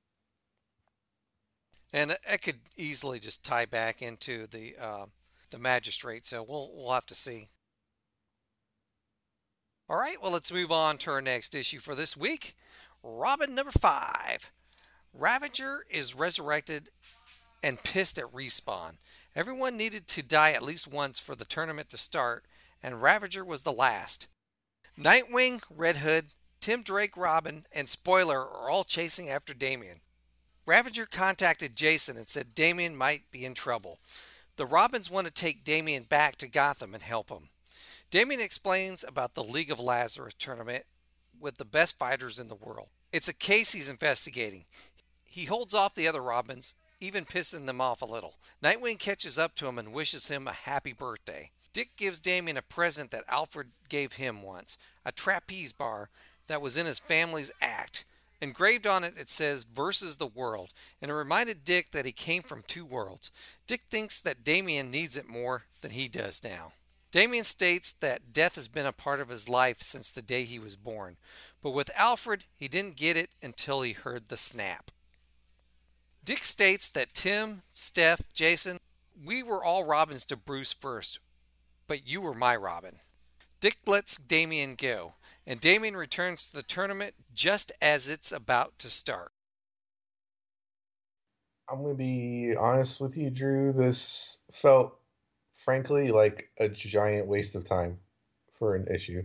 And it could easily just tie back into the uh, the magistrate, so we'll we'll have to see. All right, well, let's move on to our next issue for this week. Robin number five. Ravager is resurrected and pissed at Respawn. Everyone needed to die at least once for the tournament to start, and Ravager was the last. Nightwing, Red Hood, Tim Drake, Robin, and Spoiler are all chasing after Damian. Ravager contacted Jason and said Damian might be in trouble. The Robins want to take Damian back to Gotham and help him. Damian explains about the League of Lazarus tournament with the best fighters in the world. It's a case he's investigating. He holds off the other Robins, even pissing them off a little. Nightwing catches up to him and wishes him a happy birthday. Dick gives Damian a present that Alfred gave him once, a trapeze bar that was in his family's act. Engraved on it, it says, versus the world, and it reminded Dick that he came from two worlds. Dick thinks that Damian needs it more than he does now. Damian states that death has been a part of his life since the day he was born, but with Alfred, he didn't get it until he heard the snap. Dick states that Tim, Steph, Jason, we were all Robins to Bruce first, but you were my Robin. Dick lets Damian go, and Damian returns to the tournament just as it's about to start. I'm going to be honest with you, Drew. This felt, frankly, like a giant waste of time for an issue.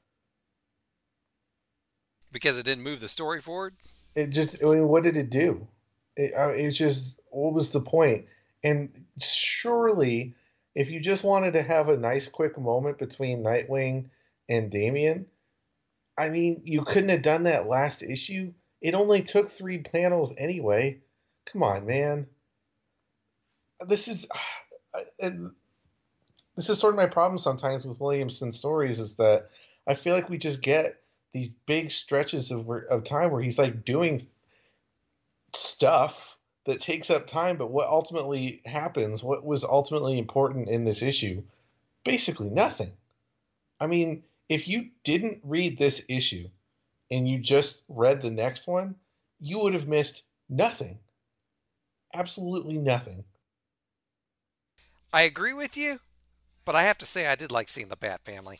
Because it didn't move the story forward? It just, I mean, what did it do? It, I mean, it's just, what was the point? And surely, if you just wanted to have a nice quick moment between Nightwing and Damian, I mean, you couldn't have done that last issue. It only took three panels anyway. Come on, man. This is, and this is sort of my problem sometimes with Williamson stories, is that I feel like we just get these big stretches of of time where he's like doing stuff that takes up time, but what ultimately happens, what was ultimately important in this issue? Basically nothing. I mean, if you didn't read this issue and you just read the next one, you would have missed nothing. Absolutely nothing. I agree with you, but I have to say I did like seeing the Bat Family.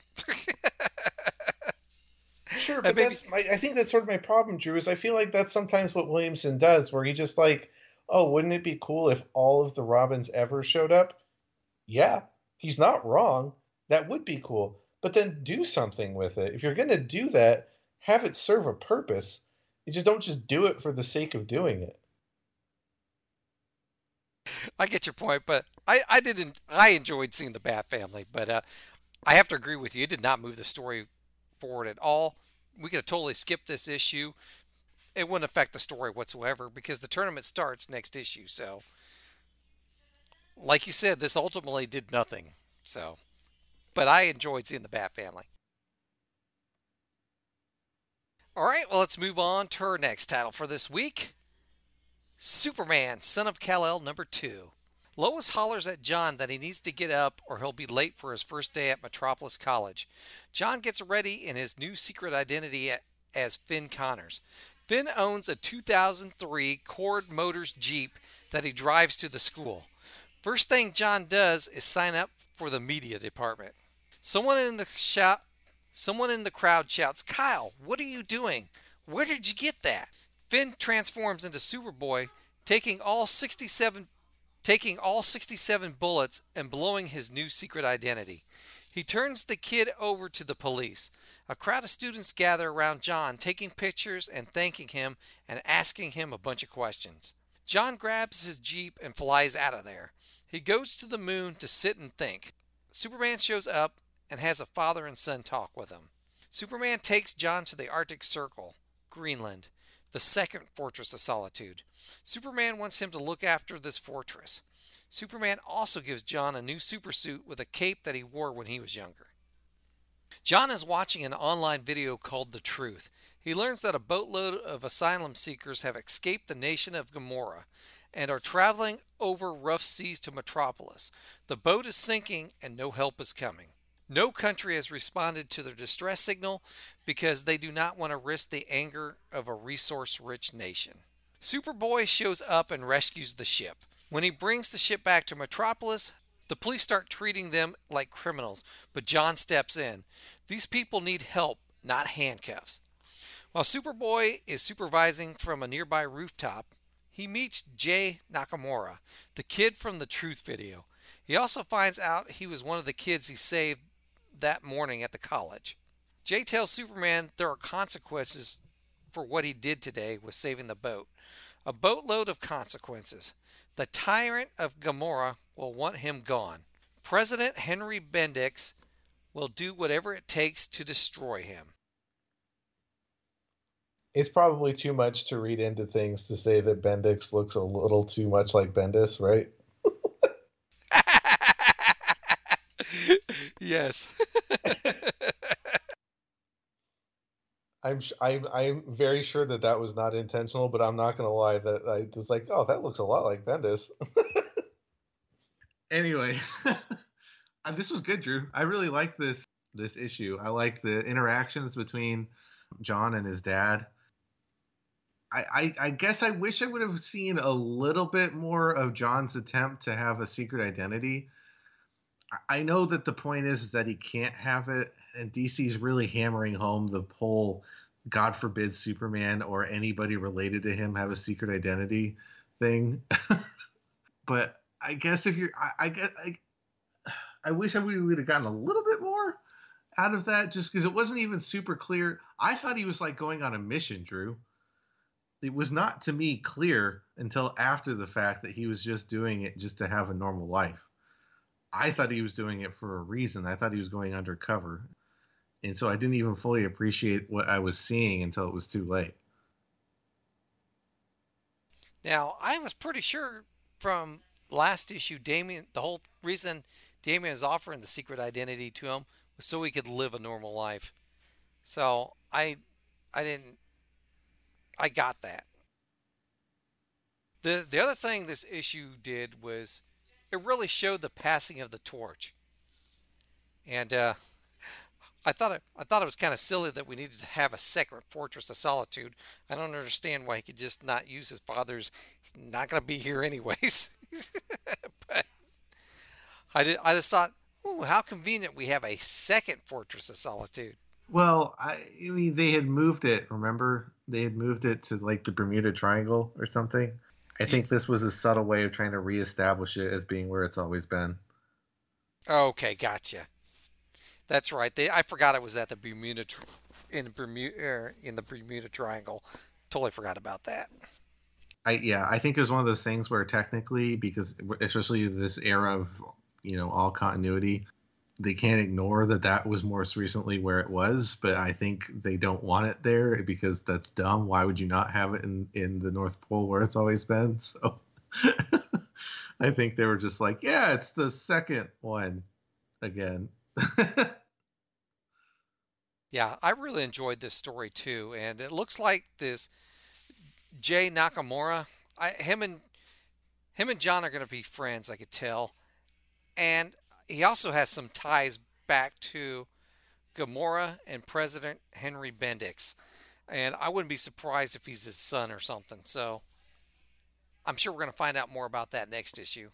Sure, but maybe... that's my, I think that's sort of my problem, Drew, is I feel like that's sometimes what Williamson does, where he just like, oh, wouldn't it be cool if all of the Robins ever showed up? Yeah, he's not wrong. That would be cool. But then do something with it. If you're going to do that, have it serve a purpose. You just don't just do it for the sake of doing it. I get your point, but I, I didn't. I enjoyed seeing the Bat Family, but uh, I have to agree with you. It did not move the story forward at all. We could have totally skipped this issue. It wouldn't affect the story whatsoever because the tournament starts next issue. So, like you said, this ultimately did nothing. So, but I enjoyed seeing the Bat Family. All right, well, let's move on to our next title for this week. Superman, Son of Kal-El, number two. Lois hollers at John that he needs to get up or he'll be late for his first day at Metropolis College. John gets ready in his new secret identity as Finn Connors. Finn owns a two thousand three Cord Motors Jeep that he drives to the school. First thing John does is sign up for the media department. Someone in the shop, someone in the crowd shouts, "Kyle, what are you doing? Where did you get that?" Finn transforms into Superboy, taking all sixty-seven taking all sixty-seven bullets and blowing his new secret identity. He turns the kid over to the police. A crowd of students gather around John, taking pictures and thanking him and asking him a bunch of questions. John grabs his Jeep and flies out of there. He goes to the moon to sit and think. Superman shows up and has a father and son talk with him. Superman takes John to the Arctic Circle, Greenland, the second Fortress of Solitude. Superman wants him to look after this fortress. Superman also gives John a new supersuit with a cape that he wore when he was younger. John is watching an online video called The Truth. He learns that a boatload of asylum seekers have escaped the nation of Gamora and are traveling over rough seas to Metropolis. The boat is sinking and no help is coming. No country has responded to their distress signal because they do not want to risk the anger of a resource-rich nation. Superboy shows up and rescues the ship. When he brings the ship back to Metropolis, The police start treating them like criminals, but John steps in. These people need help, not handcuffs. While Superboy is supervising from a nearby rooftop, he meets Jay Nakamura, the kid from the Truth video. He also finds out he was one of the kids he saved that morning at the college. Jay tells Superman there are consequences for what he did today with saving the boat. A boatload of consequences. The tyrant of Gamora will want him gone. President Henry Bendix will do whatever it takes to destroy him. It's probably too much to read into things to say that Bendix looks a little too much like Bendis, right? Yes. I'm I'm I'm very sure that that was not intentional, but I'm not gonna lie that I was like, oh, that looks a lot like Bendis. Anyway, this was good, Drew. I really like this this issue. I like the interactions between John and his dad. I, I, I guess I wish I would have seen a little bit more of John's attempt to have a secret identity. I know that the point is, is that he can't have it, and D C's really hammering home the whole God forbid Superman or anybody related to him have a secret identity thing. But I guess if you're, I, I guess I, I wish I would have gotten a little bit more out of that, just because it wasn't even super clear. I thought he was like going on a mission, Drew. It was not to me clear until after the fact that he was just doing it just to have a normal life. I thought he was doing it for a reason. I thought he was going undercover. And so I didn't even fully appreciate what I was seeing until it was too late. Now, I was pretty sure from last issue, Damian, the whole reason Damian is offering the secret identity to him was so he could live a normal life. So I, I didn't, I got that. The the other thing this issue did was it really showed the passing of the torch. And uh, I thought it I thought it was kind of silly that we needed to have a second Fortress of Solitude. I don't understand why he could just not use his father's. He's not going to be here anyways. But I did I just thought, ooh, how convenient we have a second Fortress of Solitude. Well, I, I mean, they had moved it, remember? They had moved it to like the Bermuda Triangle or something. I think this was a subtle way of trying to reestablish it as being where it's always been. Okay, gotcha. That's right. They, I forgot it was at the Bermuda in Bermuda in the Bermuda Triangle. Totally forgot about that. I yeah, I think it was one of those things where technically, because especially this era of, you know, all continuity, they can't ignore that that was most recently where it was, but I think they don't want it there because that's dumb. Why would you not have it in, in the North Pole where it's always been? So I think they were just like, yeah, it's the second one again. Yeah, I really enjoyed this story too, and it looks like this Jay Nakamura, I, him and him and John are going to be friends, I could tell, and he also has some ties back to Gamora and President Henry Bendix. And I wouldn't be surprised if he's his son or something. So I'm sure we're going to find out more about that next issue.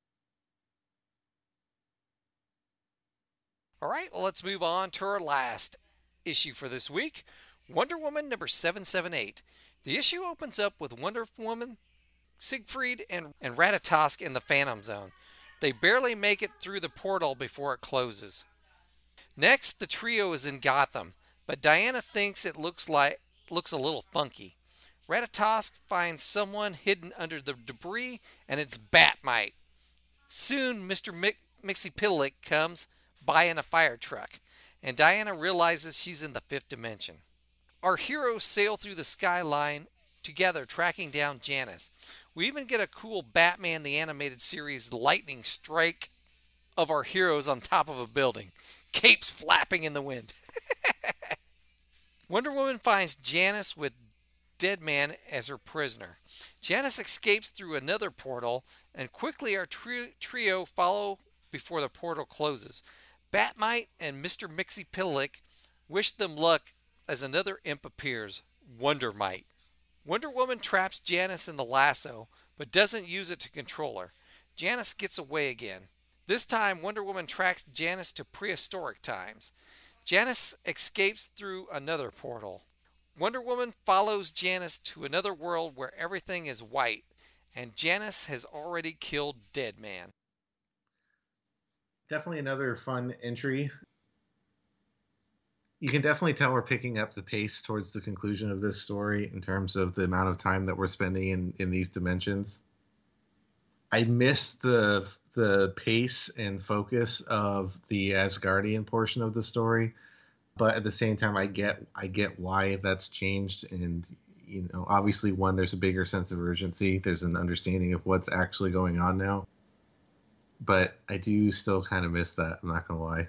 All right, well, let's move on to our last issue for this week. Wonder Woman number seven seven eight. The issue opens up with Wonder Woman, Siegfried, and, and Ratatosk in the Phantom Zone. They barely make it through the portal before it closes. Next, the trio is in Gotham, but Diana thinks it looks like looks a little funky. Ratatosk finds someone hidden under the debris, and it's Batmite. Soon, Mister Mix- Mxyzptlk comes by in a fire truck, and Diana realizes she's in the fifth dimension. Our heroes sail through the skyline together, tracking down Janice. We even get a cool Batman the Animated Series lightning strike of our heroes on top of a building. Capes flapping in the wind. Wonder Woman finds Janice with Deadman as her prisoner. Janice escapes through another portal, and quickly our tri- trio follow before the portal closes. Batmite and Mister Mxyzptlk wish them luck as another imp appears, Wondermite. Wonder Woman traps Janice in the lasso, but doesn't use it to control her. Janice gets away again. This time, Wonder Woman tracks Janice to prehistoric times. Janice escapes through another portal. Wonder Woman follows Janice to another world where everything is white, and Janice has already killed Deadman. Definitely another fun entry. You can definitely tell we're picking up the pace towards the conclusion of this story in terms of the amount of time that we're spending in, in these dimensions. I miss the the pace and focus of the Asgardian portion of the story, but at the same time, I get I get why that's changed, and you know, obviously, one, there's a bigger sense of urgency. There's an understanding of what's actually going on now, but I do still kind of miss that. I'm not gonna lie.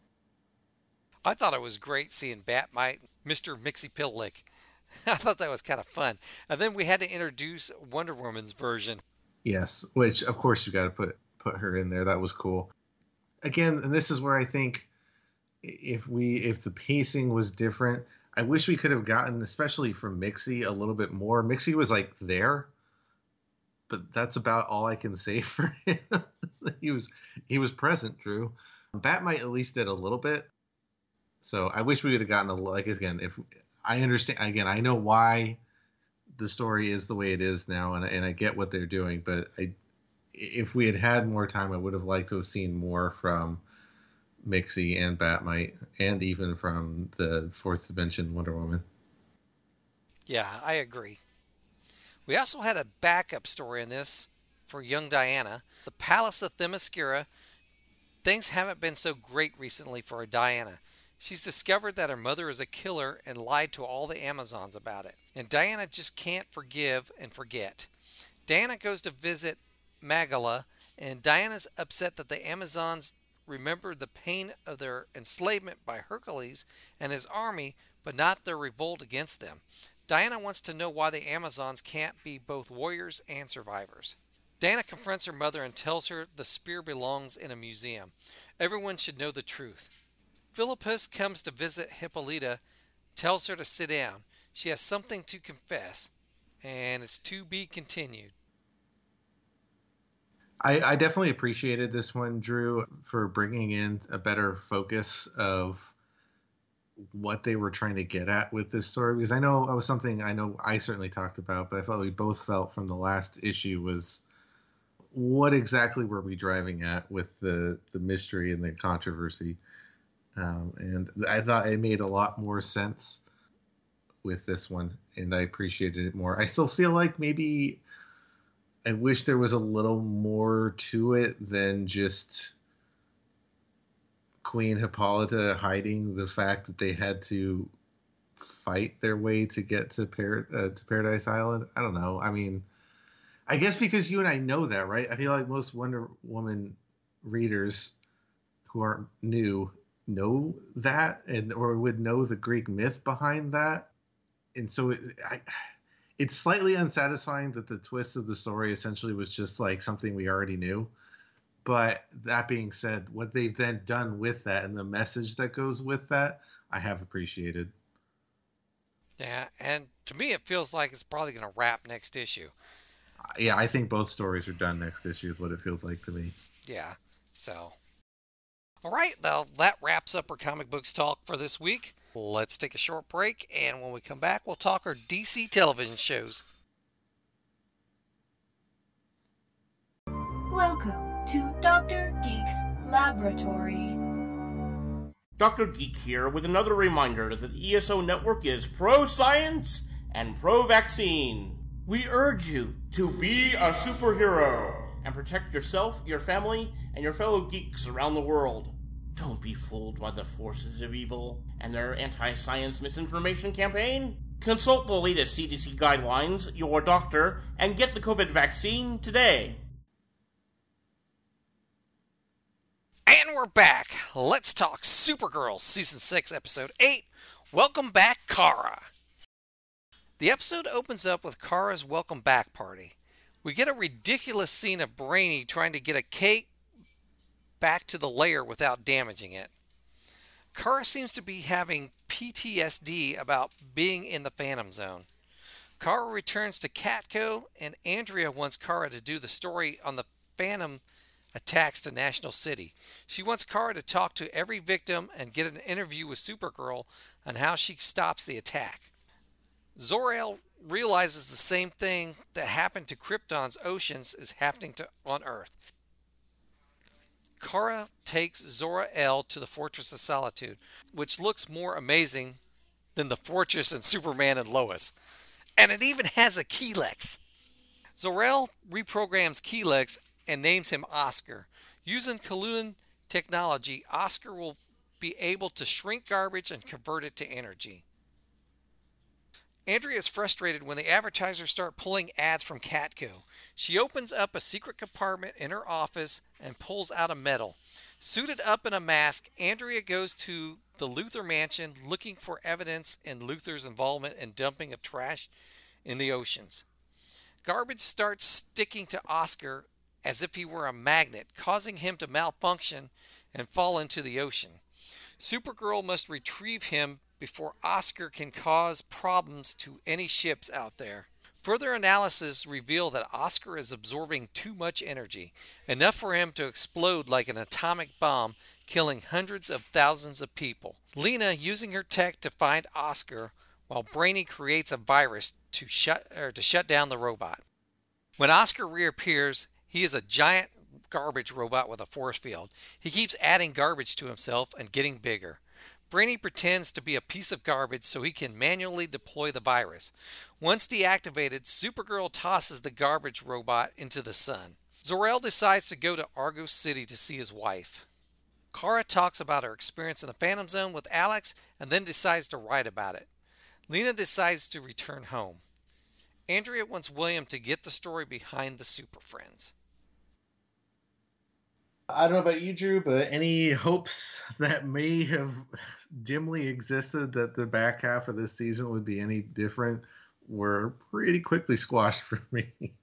I thought it was great seeing Batmite, Mister Mixie-Pillick. I thought that was kind of fun. And then we had to introduce Wonder Woman's version. Yes, which of course you got to put put her in there. That was cool. Again, and this is where I think if we if the pacing was different, I wish we could have gotten, especially from Mixie, a little bit more. Mixie was like there, but that's about all I can say for him. he was he was present, Drew. Batmite at least did a little bit. So I wish we would have gotten a like again. If I understand again, I know why the story is the way it is now, and and I get what they're doing. But I, if we had had more time, I would have liked to have seen more from Mixie and Batmite, and even from the Fourth Dimension Wonder Woman. Yeah, I agree. We also had a backup story in this for young Diana. The Palace of Themyscira. Things haven't been so great recently for Diana. She's discovered that her mother is a killer and lied to all the Amazons about it. And Diana just can't forgive and forget. Diana goes to visit Magala, and Diana's upset that the Amazons remember the pain of their enslavement by Hercules and his army, but not their revolt against them. Diana wants to know why the Amazons can't be both warriors and survivors. Diana confronts her mother and tells her the spear belongs in a museum. Everyone should know the truth. Philippus comes to visit Hippolyta, tells her to sit down. She has something to confess, and it's to be continued. I, I definitely appreciated this one, Drew, for bringing in a better focus of what they were trying to get at with this story. Because I know it was something I know I certainly talked about, but I felt we both felt from the last issue was what exactly were we driving at with the, the mystery and the controversy. Um, and I thought it made a lot more sense with this one, and I appreciated it more. I still feel like maybe I wish there was a little more to it than just Queen Hippolyta hiding the fact that they had to fight their way to get to, Par- uh, to Paradise Island. I don't know. I mean, I guess because you and I know that, right? I feel like most Wonder Woman readers who aren't new know that, and or would know the Greek myth behind that, and so it, I, it's slightly unsatisfying that the twist of the story essentially was just like something we already knew. But that being said, what they've then done with that and the message that goes with that, I have appreciated. Yeah, and to me it feels like it's probably going to wrap next issue. Uh, yeah, I think both stories are done next issue is what it feels like to me. Yeah, so... All right, well, that wraps up our comic books talk for this week. Let's take a short break, and when we come back, we'll talk our D C television shows. Welcome to Doctor Geek's Laboratory. Doctor Geek here with another reminder that the E S O Network is pro-science and pro-vaccine. We urge you to be a superhero and protect yourself, your family, and your fellow geeks around the world. Don't be fooled by the forces of evil and their anti-science misinformation campaign. Consult the latest C D C guidelines, your doctor, and get the COVID vaccine today. And we're back. Let's talk Supergirl Season six, Episode eight. Welcome back, Kara. The episode opens up with Kara's welcome back party. We get a ridiculous scene of Brainy trying to get a cake back to the lair without damaging it. Kara seems to be having P T S D about being in the Phantom Zone. Kara returns to Catco, and Andrea wants Kara to do the story on the Phantom attacks to National City. She wants Kara to talk to every victim and get an interview with Supergirl on how she stops the attack. Zor-El realizes the same thing that happened to Krypton's oceans is happening to on Earth. Kara takes Zor-El to the Fortress of Solitude, which looks more amazing than the fortress in Superman and Lois. And it even has a Kelex. Zor-El reprograms Kelex and names him Oscar. Using Kaluan technology, Oscar will be able to shrink garbage and convert it to energy. Andrea is frustrated when the advertisers start pulling ads from Catco. She opens up a secret compartment in her office and pulls out a medal. Suited up in a mask, Andrea goes to the Luthor mansion looking for evidence in Luthor's involvement in dumping of trash in the oceans. Garbage starts sticking to Oscar as if he were a magnet, causing him to malfunction and fall into the ocean. Supergirl must retrieve him before Oscar can cause problems to any ships out there. Further analysis reveal that Oscar is absorbing too much energy, enough for him to explode like an atomic bomb, killing hundreds of thousands of people. Lena using her tech to find Oscar, while Brainy creates a virus to shut or to shut down the robot. When Oscar reappears, he is a giant garbage robot with a force field. He keeps adding garbage to himself and getting bigger. Brainy pretends to be a piece of garbage so he can manually deploy the virus. Once deactivated, Supergirl tosses the garbage robot into the sun. Zor-El decides to go to Argos City to see his wife. Kara talks about her experience in the Phantom Zone with Alex and then decides to write about it. Lena decides to return home. Andrea wants William to get the story behind the Super Friends. I don't know about you, Drew, but any hopes that may have dimly existed that the back half of this season would be any different were pretty quickly squashed for me.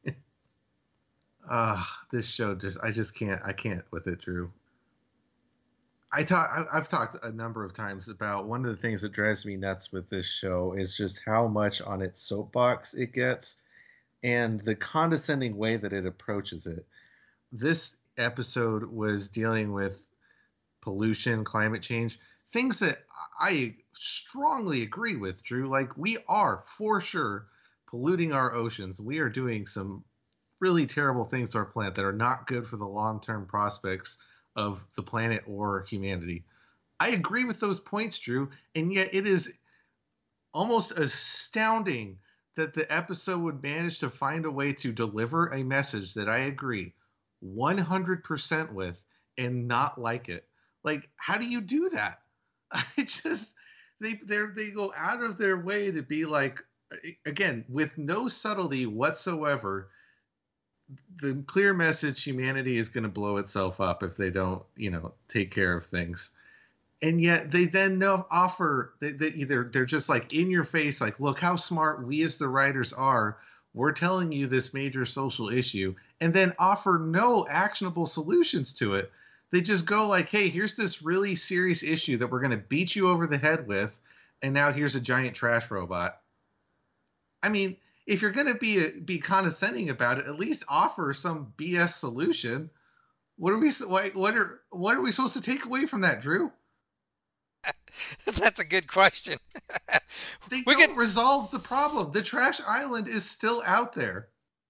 Ah, uh, this show just, I just can't, I can't with it, Drew. I talk, I've talked a number of times about one of the things that drives me nuts with this show is just how much on its soapbox it gets and the condescending way that it approaches it. This episode was dealing with pollution, climate change, things that I strongly agree with, Drew. Like, we are for sure polluting our oceans. We are doing some really terrible things to our planet that are not good for the long-term prospects of the planet or humanity. I agree with those points, Drew, and yet it is almost astounding that the episode would manage to find a way to deliver a message that I agree one hundred percent with and not like it. Like, how do you do that? I just, they they they go out of their way to be like, again, with no subtlety whatsoever, the clear message: humanity is going to blow itself up if they don't, you know, take care of things. And yet they then no offer that they, either they're just like in your face, like, look how smart we as the writers are. We're telling you this major social issue, and then offer no actionable solutions to it. They just go like, hey, here's this really serious issue that we're going to beat you over the head with, and now here's a giant trash robot. I mean, if you're going to be be condescending about it, at least offer some B S solution. What are we what are what are we supposed to take away from that, Drew? That's a good question. They we don't can resolve the problem. The trash island is still out there.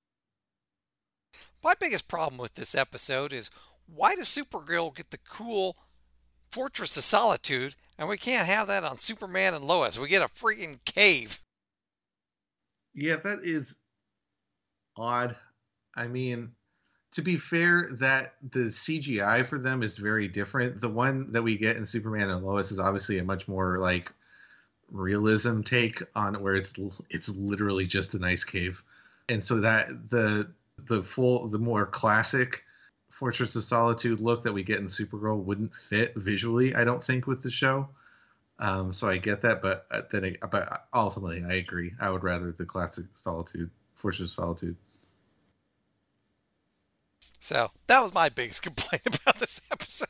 My biggest problem with this episode is, why does Supergirl get the cool Fortress of Solitude and we can't have that on Superman and Lois? We get a freaking cave. Yeah, that is odd. I mean, to be fair, that the C G I for them is very different. The one that we get in Superman and Lois is obviously a much more like realism take on it, where it's it's literally just an ice cave. And so that the the full the more classic Fortress of Solitude look that we get in Supergirl wouldn't fit visually, I don't think, with the show. Um, so I get that, but uh, then but ultimately I agree. I would rather the classic Solitude, Fortress of Solitude. So that was my biggest complaint about this episode.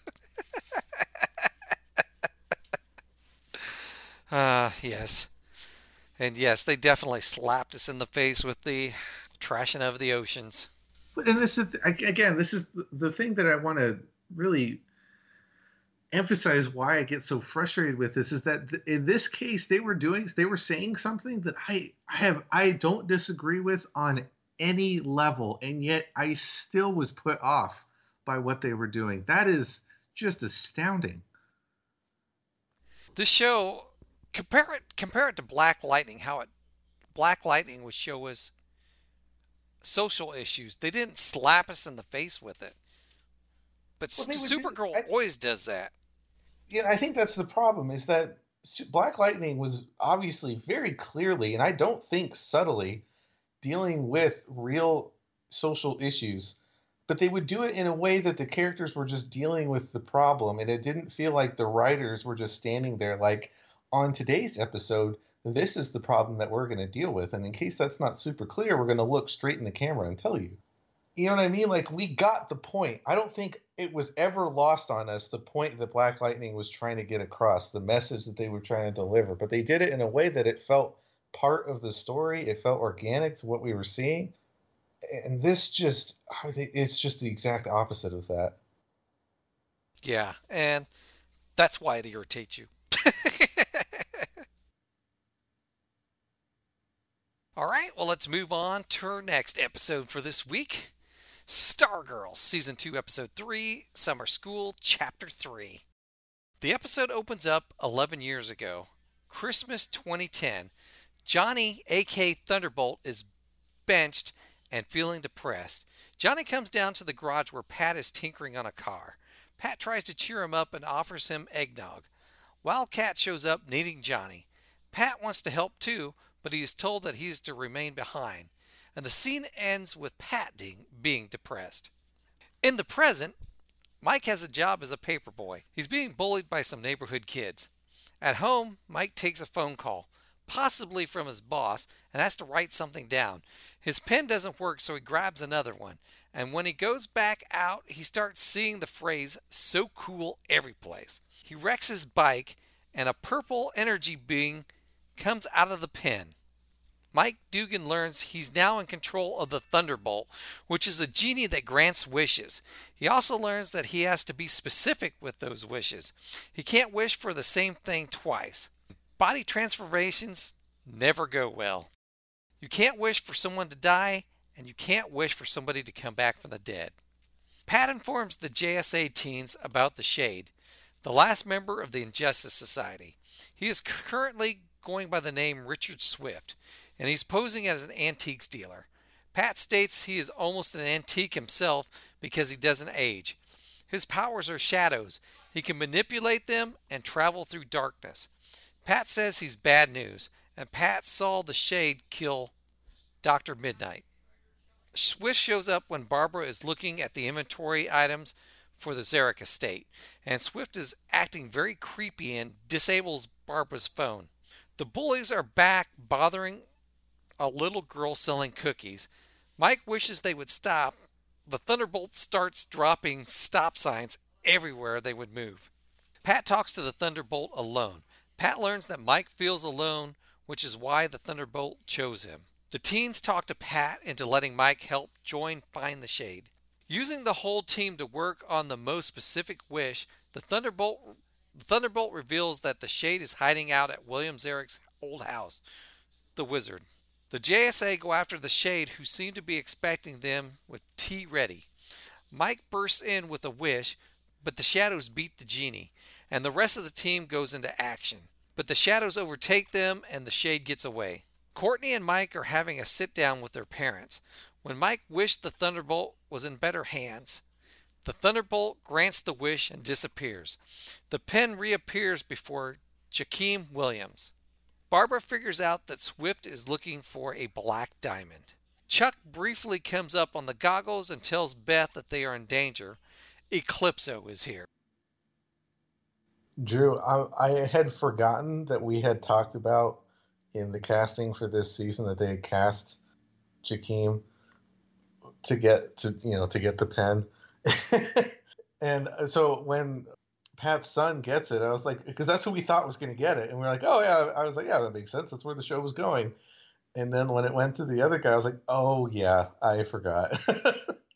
uh, yes. And yes, they definitely slapped us in the face with the trashing of the oceans. And this is again, this is the thing that I want to really emphasize why I get so frustrated with this is that in this case they were doing they were saying something that I I have I don't disagree with on any level, and yet I still was put off by what they were doing. That is just astounding. This show, compare it compare it to Black Lightning, how it Black Lightning would show us social issues. They didn't slap us in the face with it. But well, Supergirl I, always does that. Yeah, I think that's the problem, is that Black Lightning was obviously very clearly, and I don't think subtly, dealing with real social issues. But they would do it in a way that the characters were just dealing with the problem, and it didn't feel like the writers were just standing there like, on today's episode, this is the problem that we're going to deal with. And in case that's not super clear, we're going to look straight in the camera and tell you. You know what I mean? Like, we got the point. I don't think it was ever lost on us, the point that Black Lightning was trying to get across, the message that they were trying to deliver. But they did it in a way that it felt part of the story. It felt organic to what we were seeing. And this just, it's just the exact opposite of that. Yeah, and that's why it irritates you. All right, well, let's move on to our next episode for this week. Stargirl, Season two, Episode three, Summer School, Chapter three. The episode opens up eleven years ago. Christmas twenty ten. Johnny, a k a. Thunderbolt, is benched and feeling depressed. Johnny comes down to the garage where Pat is tinkering on a car. Pat tries to cheer him up and offers him eggnog. Wildcat shows up needing Johnny. Pat wants to help too, but he is told that he is to remain behind. And the scene ends with Pat being depressed. In the present, Mike has a job as a paperboy. He's being bullied by some neighborhood kids. At home, Mike takes a phone call, possibly from his boss, and has to write something down. His pen doesn't work, so he grabs another one. And when he goes back out, he starts seeing the phrase, "so cool" every place. He wrecks his bike, and a purple energy being comes out of the pen. Mike Dugan learns he's now in control of the Thunderbolt, which is a genie that grants wishes. He also learns that he has to be specific with those wishes. He can't wish for the same thing twice. Body transformations never go well. You can't wish for someone to die, and you can't wish for somebody to come back from the dead. Pat informs the J S A teens about the Shade, the last member of the Injustice Society. He is currently going by the name Richard Swift, and he's posing as an antiques dealer. Pat states he is almost an antique himself because he doesn't age. His powers are shadows. He can manipulate them and travel through darkness. Pat says he's bad news, and Pat saw the Shade kill Doctor Midnight. Swift shows up when Barbara is looking at the inventory items for the Zarek estate, and Swift is acting very creepy and disables Barbara's phone. The bullies are back bothering a little girl selling cookies. Mike wishes they would stop. The Thunderbolt starts dropping stop signs everywhere they would move. Pat talks to the Thunderbolt alone. Pat learns that Mike feels alone, which is why the Thunderbolt chose him. The teens talk to Pat into letting Mike help join Find the Shade. Using the whole team to work on the most specific wish, the Thunderbolt The Thunderbolt reveals that the Shade is hiding out at William Zarek's old house, the Wizard. The J S A go after the Shade, who seem to be expecting them with tea ready. Mike bursts in with a wish, but the Shadows beat the genie, and the rest of the team goes into action. But the Shadows overtake them, and the Shade gets away. Courtney and Mike are having a sit-down with their parents. When Mike wished the Thunderbolt was in better hands, the Thunderbolt grants the wish and disappears. The pen reappears before Jakeem Williams. Barbara figures out that Swift is looking for a black diamond. Chuck briefly comes up on the goggles and tells Beth that they are in danger. Eclipso is here. Drew, I, I had forgotten that we had talked about in the casting for this season that they had cast Jakeem to get to you know to get the pen. And so when Pat's son gets it, I was like, because that's who we thought was going to get it, and we we're like, oh yeah, I was like, yeah, that makes sense. That's where the show was going. And then when it went to the other guy, I was like, oh yeah, I forgot.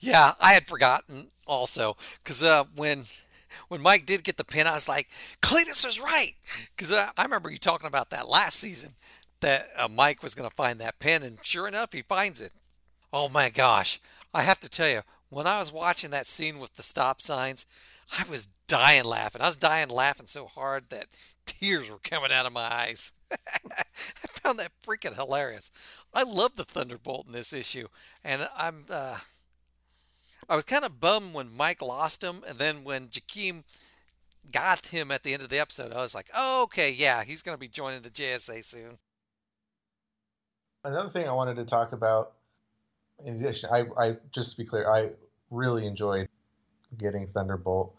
Yeah, I had forgotten also because uh, when when Mike did get the pin, I was like, Cletus was right because uh, I remember you talking about that last season that uh, Mike was going to find that pin, and sure enough, he finds it. Oh my gosh, I have to tell you, when I was watching that scene with the stop signs, I was dying laughing. I was dying laughing so hard that tears were coming out of my eyes. I found that freaking hilarious. I love the Thunderbolt in this issue, and I'm uh, I was kind of bummed when Mike lost him, and then when Jakeem got him at the end of the episode, I was like, oh, okay, yeah, he's going to be joining the J S A soon. Another thing I wanted to talk about, in addition, I, I just to be clear, I really enjoyed getting Thunderbolt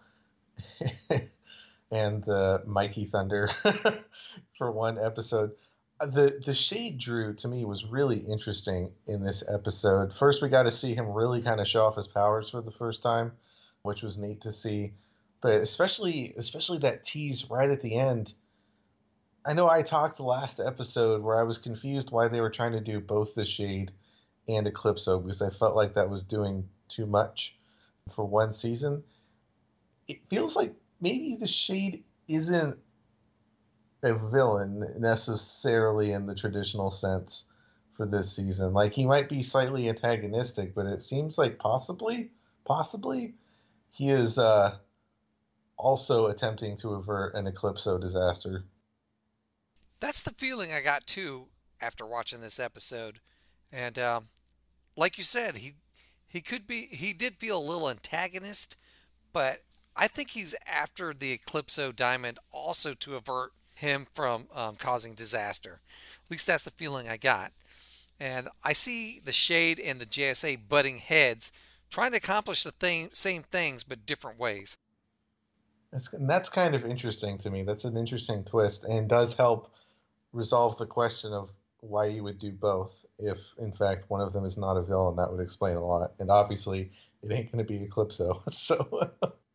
and the uh, Mikey Thunder for one episode. The the shade Drew to me was really interesting in this episode. First, we got to see him really kind of show off his powers for the first time, which was neat to see. But especially especially that tease right at the end. I know I talked the last episode where I was confused why they were trying to do both the Shade and Eclipso because I felt like that was doing too much for one season. It feels like maybe the Shade isn't a villain necessarily in the traditional sense for this season. Like, he might be slightly antagonistic, but it seems like possibly, possibly he is uh, also attempting to avert an Eclipso disaster. That's the feeling I got too after watching this episode. And um, like you said, he he could be he did feel a little antagonist, but I think he's after the Eclipso Diamond also to avert him from um, causing disaster. At least that's the feeling I got. And I see the Shade and the J S A butting heads, trying to accomplish the thing, same things but different ways. That's, and that's kind of interesting to me. That's an interesting twist and does help resolve the question of why you would do both if, in fact, one of them is not a villain. That would explain a lot. And obviously, it ain't going to be Eclipso. So,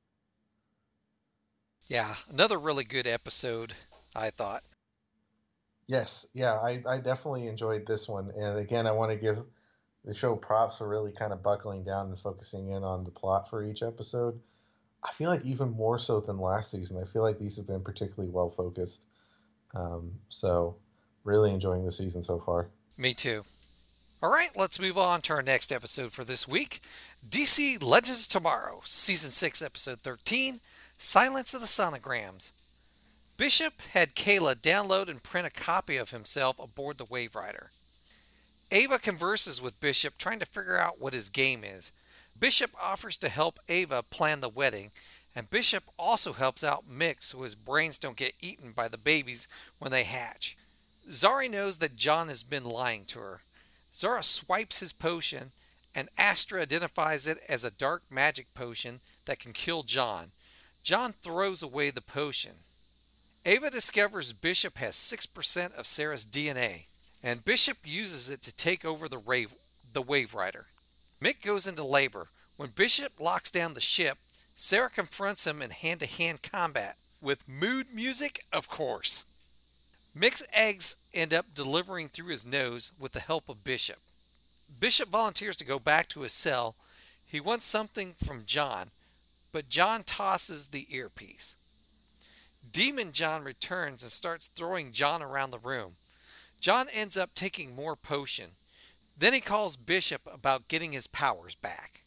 yeah, another really good episode, I thought. Yes, yeah, I, I definitely enjoyed this one. And again, I want to give the show props for really kind of buckling down and focusing in on the plot for each episode. I feel like even more so than last season. I feel like these have been particularly well focused. Um, so, really enjoying the season so far. Me too. All right, let's move on to our next episode for this week. D C Legends of Tomorrow, Season six, Episode thirteen, Silence of the Sonograms. Bishop had Kayla download and print a copy of himself aboard the Wave Rider. Ava converses with Bishop, trying to figure out what his game is. Bishop offers to help Ava plan the wedding, and Bishop also helps out Mick so his brains don't get eaten by the babies when they hatch. Zari knows that John has been lying to her. Zara swipes his potion, and Astra identifies it as a dark magic potion that can kill John. John throws away the potion. Ava discovers Bishop has six percent of Sarah's D N A, and Bishop uses it to take over the, rave, the Wave Rider. Mick goes into labor. When Bishop locks down the ship, Sarah confronts him in hand-to-hand combat, with mood music, of course. Mick's eggs end up delivering through his nose with the help of Bishop. Bishop volunteers to go back to his cell. He wants something from John, but John tosses the earpiece. Demon John returns and starts throwing John around the room. John ends up taking more potion. Then he calls Bishop about getting his powers back.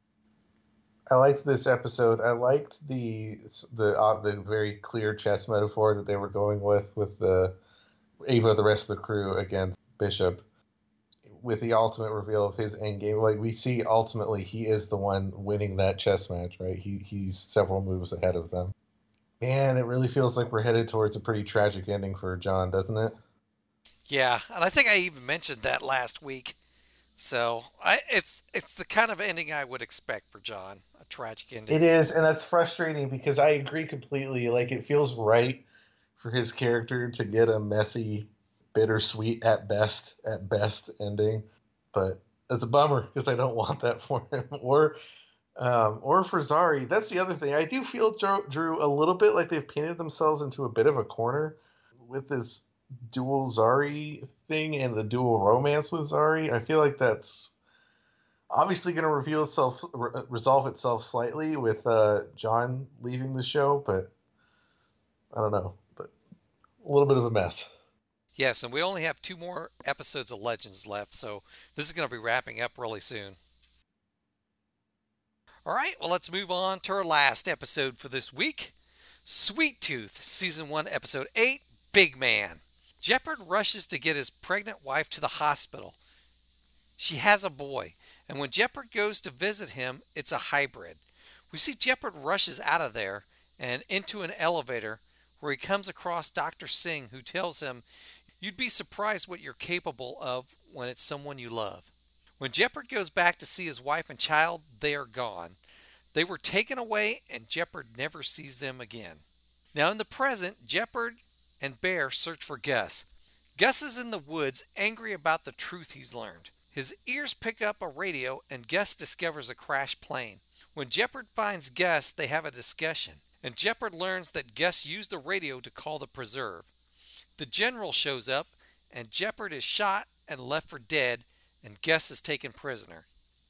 I liked this episode. I liked the the uh, the very clear chess metaphor that they were going with with the Ava, the rest of the crew against Bishop, with the ultimate reveal of his end game. Like, we see ultimately he is the one winning that chess match, right? He he's several moves ahead of them. Man, it really feels like we're headed towards a pretty tragic ending for John, doesn't it? Yeah, and I think I even mentioned that last week. So I, it's it's the kind of ending I would expect for John, a tragic ending. It is, and that's frustrating because I agree completely. Like, it feels right for his character to get a messy, bittersweet at best, at best ending. But it's a bummer because I don't want that for him or um, or for Zari. That's the other thing. I do feel, Drew, a little bit like they've painted themselves into a bit of a corner with this dual Zari thing and the dual romance with Zari. I feel like that's obviously going to reveal itself, re- resolve itself slightly with uh, John leaving the show, but I don't know. But a little bit of a mess. Yes, and we only have two more episodes of Legends left, so this is going to be wrapping up really soon. All right, well, let's move on to our last episode for this week. Sweet Tooth, Season one, Episode eight, Big Man. Jeopard rushes to get his pregnant wife to the hospital. She has a boy, and when Jeopard goes to visit him, it's a hybrid. We see Jeopard rushes out of there and into an elevator where he comes across Doctor Singh, who tells him, "You'd be surprised what you're capable of when it's someone you love." When Jeopard goes back to see his wife and child, they are gone. They were taken away, and Jeopard never sees them again. Now in the present, Jeopard and Bear search for Gus. Gus is in the woods, angry about the truth he's learned. His ears pick up a radio, and Gus discovers a crashed plane. When Jeopard finds Gus, they have a discussion, and Jeopard learns that Gus used the radio to call the preserve. The general shows up, and Jeopard is shot and left for dead, and Gus is taken prisoner.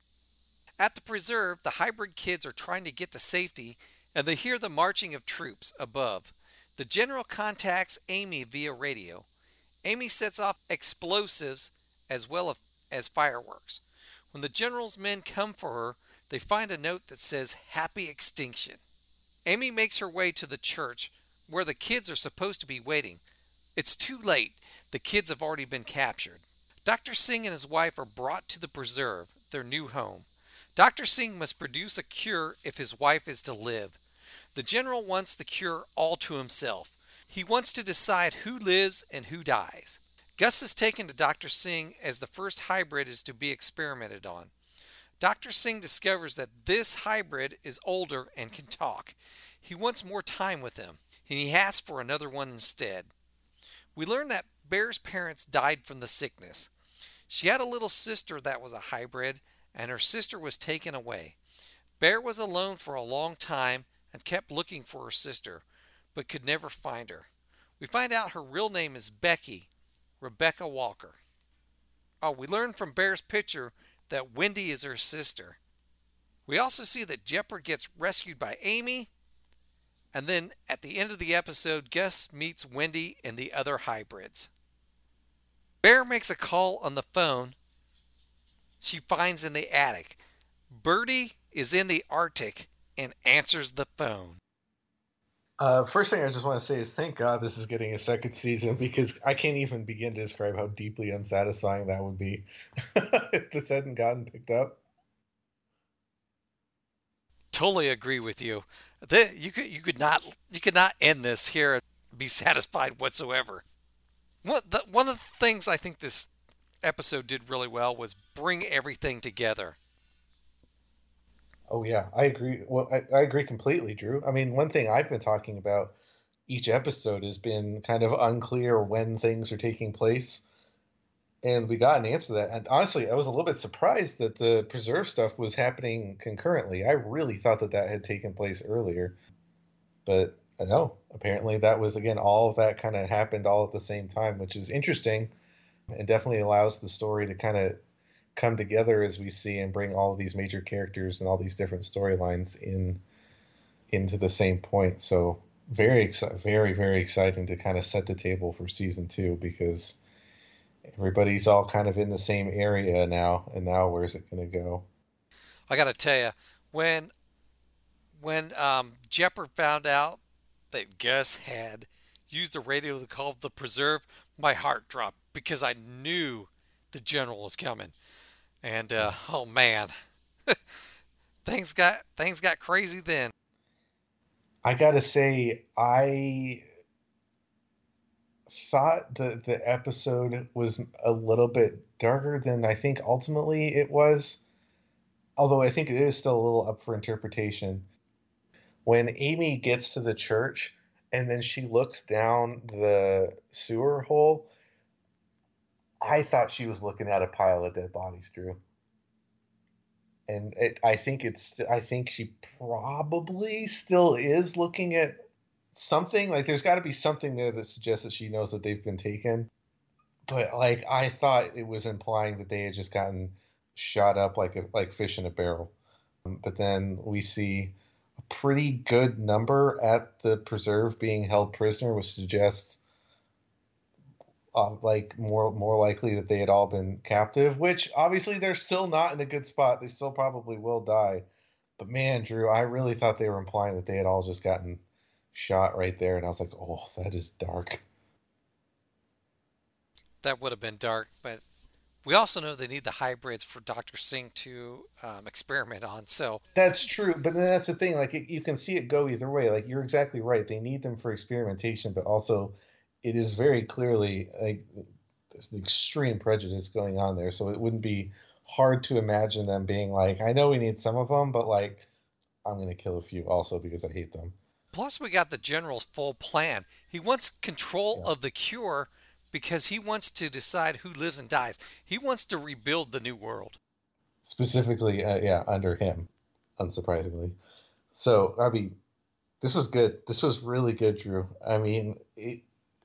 At the preserve, the hybrid kids are trying to get to safety, and they hear the marching of troops above. The general contacts Amy via radio. Amy sets off explosives as well as fireworks. When the general's men come for her, they find a note that says, "Happy Extinction." Amy makes her way to the church where the kids are supposed to be waiting. It's too late. The kids have already been captured. Doctor Singh and his wife are brought to the preserve, their new home. Doctor Singh must produce a cure if his wife is to live. The general wants the cure all to himself. He wants to decide who lives and who dies. Gus is taken to Doctor Singh as the first hybrid is to be experimented on. Doctor Singh discovers that this hybrid is older and can talk. He wants more time with him, and he asks for another one instead. We learn that Bear's parents died from the sickness. She had a little sister that was a hybrid, and her sister was taken away. Bear was alone for a long time and kept looking for her sister, but could never find her. We find out her real name is Becky, Rebecca Walker. Oh, we learn from Bear's picture that Wendy is her sister. We also see that Jeopard gets rescued by Amy, and then at the end of the episode, Gus meets Wendy and the other hybrids. Bear makes a call on the phone she finds in the attic. Birdie is in the Arctic and answers the phone. Uh, first thing I just want to say is thank God this is getting a second season, because I can't even begin to describe how deeply unsatisfying that would be if this hadn't gotten picked up. Totally agree with you. The, you could you could not you could not end this here and be satisfied whatsoever. One, the, one of the things I think this episode did really well was bring everything together. Oh yeah, I agree. Well, I, I agree completely, Drew. I mean, one thing I've been talking about each episode has been kind of unclear when things are taking place, and we got an answer to that. And honestly, I was a little bit surprised that the preserve stuff was happening concurrently. I really thought that that had taken place earlier, but no, apparently that was, again, all of that kind of happened all at the same time, which is interesting and definitely allows the story to kind of come together as we see and bring all of these major characters and all these different storylines in into the same point. So very exci- very very exciting to kind of set the table for season two, because everybody's all kind of in the same area now, and now where's it going to go? I got to tell you, when when um, Jeopard found out that Gus had used the radio to call the preserve, my heart dropped, because I knew the general was coming. And uh, oh man, things got things got crazy then. I gotta say, I thought the the episode was a little bit darker than I think ultimately it was. Although I think it is still a little up for interpretation. When Amy gets to the church and then she looks down the sewer hole, I thought she was looking at a pile of dead bodies, Drew. And it, I think it's, I think she probably still is looking at something. Like, there's got to be something there that suggests that she knows that they've been taken. But like, I thought it was implying that they had just gotten shot up like a, like fish in a barrel. But then we see a pretty good number at the preserve being held prisoner, which suggests uh, like more more likely that they had all been captive, which obviously they're still not in a good spot. They still probably will die. But man, Drew, I really thought they were implying that they had all just gotten shot right there. And I was like, oh, that is dark. That would have been dark, but we also know they need the hybrids for Doctor Singh to um, experiment on. So that's true, but then that's the thing. Like it, you can see it go either way. Like you're exactly right. They need them for experimentation, but also it is very clearly like there's the extreme prejudice going on there. So it wouldn't be hard to imagine them being like, I know we need some of them, but like I'm going to kill a few also because I hate them. Plus, we got the general's full plan. He wants control yeah. of the cure. Because he wants to decide who lives and dies. He wants to rebuild the new world. Specifically, uh, yeah, under him, unsurprisingly. So, I mean, this was good. This was really good, Drew. I mean, it,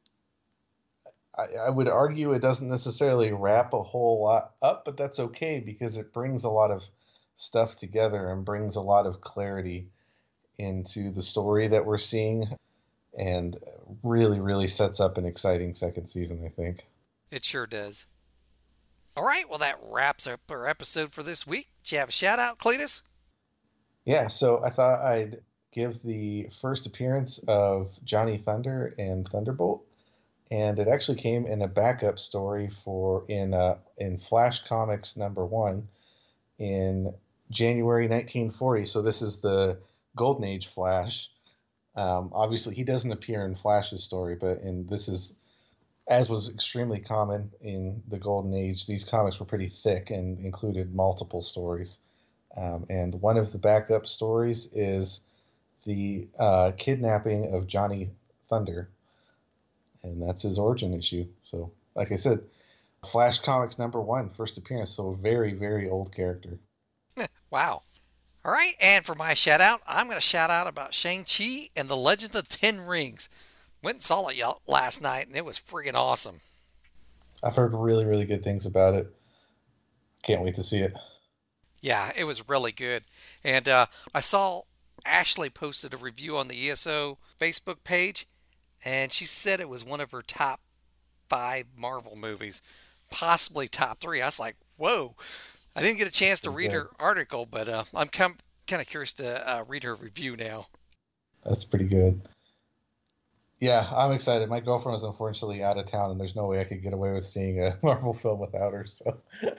I, I would argue it doesn't necessarily wrap a whole lot up, but that's okay because it brings a lot of stuff together and brings a lot of clarity into the story that we're seeing. And really, really sets up an exciting second season, I think. It sure does. All right, well, that wraps up our episode for this week. Did you have a shout-out, Cletus? Yeah, so I thought I'd give the first appearance of Johnny Thunder and Thunderbolt. And it actually came in a backup story for in uh, in Flash Comics number one in January nineteen forty. So this is the Golden Age Flash. Um, obviously, he doesn't appear in Flash's story, but in this is, as was extremely common in the Golden Age, these comics were pretty thick and included multiple stories. Um, and one of the backup stories is the uh, kidnapping of Johnny Thunder, and that's his origin issue. So, like I said, Flash Comics number one, first appearance, so a very, very old character. Wow. All right, and for my shout-out, I'm going to shout out about Shang-Chi and the Legend of the Ten Rings. Went and saw it last night, and it was friggin' awesome. I've heard really, really good things about it. Can't wait to see it. Yeah, it was really good. And uh, I saw Ashley posted a review on the E S O Facebook page, and she said it was one of her top five Marvel movies, possibly top three. I was like, whoa. I didn't get a chance to read her article, but uh, I'm kind of curious to uh, read her review now. That's pretty good. Yeah, I'm excited. My girlfriend was unfortunately out of town, and there's no way I could get away with seeing a Marvel film without her. So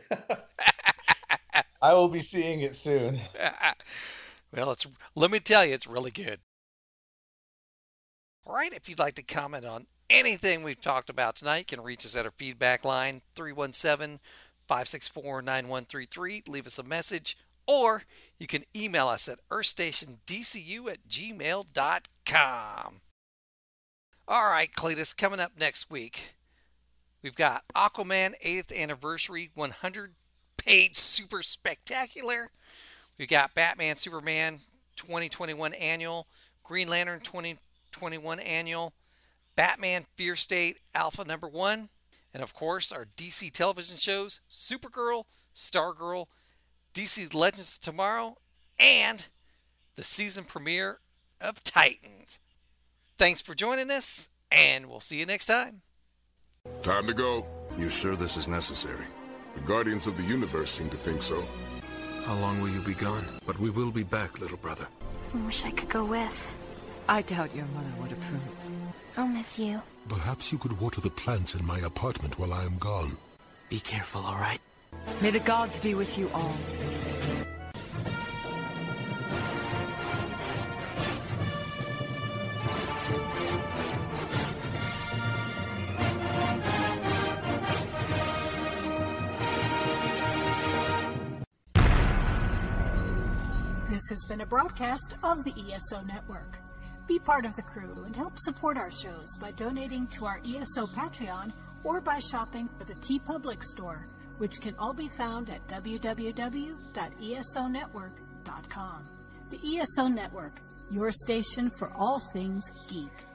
I will be seeing it soon. Well, it's let me tell you, it's really good. All right, if you'd like to comment on anything we've talked about tonight, you can reach us at our feedback line, three one seven, five six four, nine one three three. Leave us a message, or you can email us at earthstationdcu at gmail dot com. All right, Cletus, coming up next week, we've got Aquaman eighth Anniversary one hundred page Super Spectacular. We've got Batman Superman twenty twenty-one Annual, Green Lantern twenty twenty-one Annual, Batman Fear State Alpha number one, and of course our D C television shows, Supergirl, Stargirl, D C Legends of Tomorrow, and the season premiere of Titans. Thanks for joining us, and we'll see you next time. Time to go. You sure this is necessary? The Guardians of the Universe seem to think so. How long will you be gone? But we will be back, little brother. I wish I could go with. I doubt your mother would approve. I'll miss you. Perhaps you could water the plants in my apartment while I am gone. Be careful, all right? May the gods be with you all. This has been a broadcast of the E S O Network. Be part of the crew and help support our shows by donating to our E S O Patreon or by shopping at the TeePublic store, which can all be found at w w w dot e s o network dot com. The E S O Network, your station for all things geek.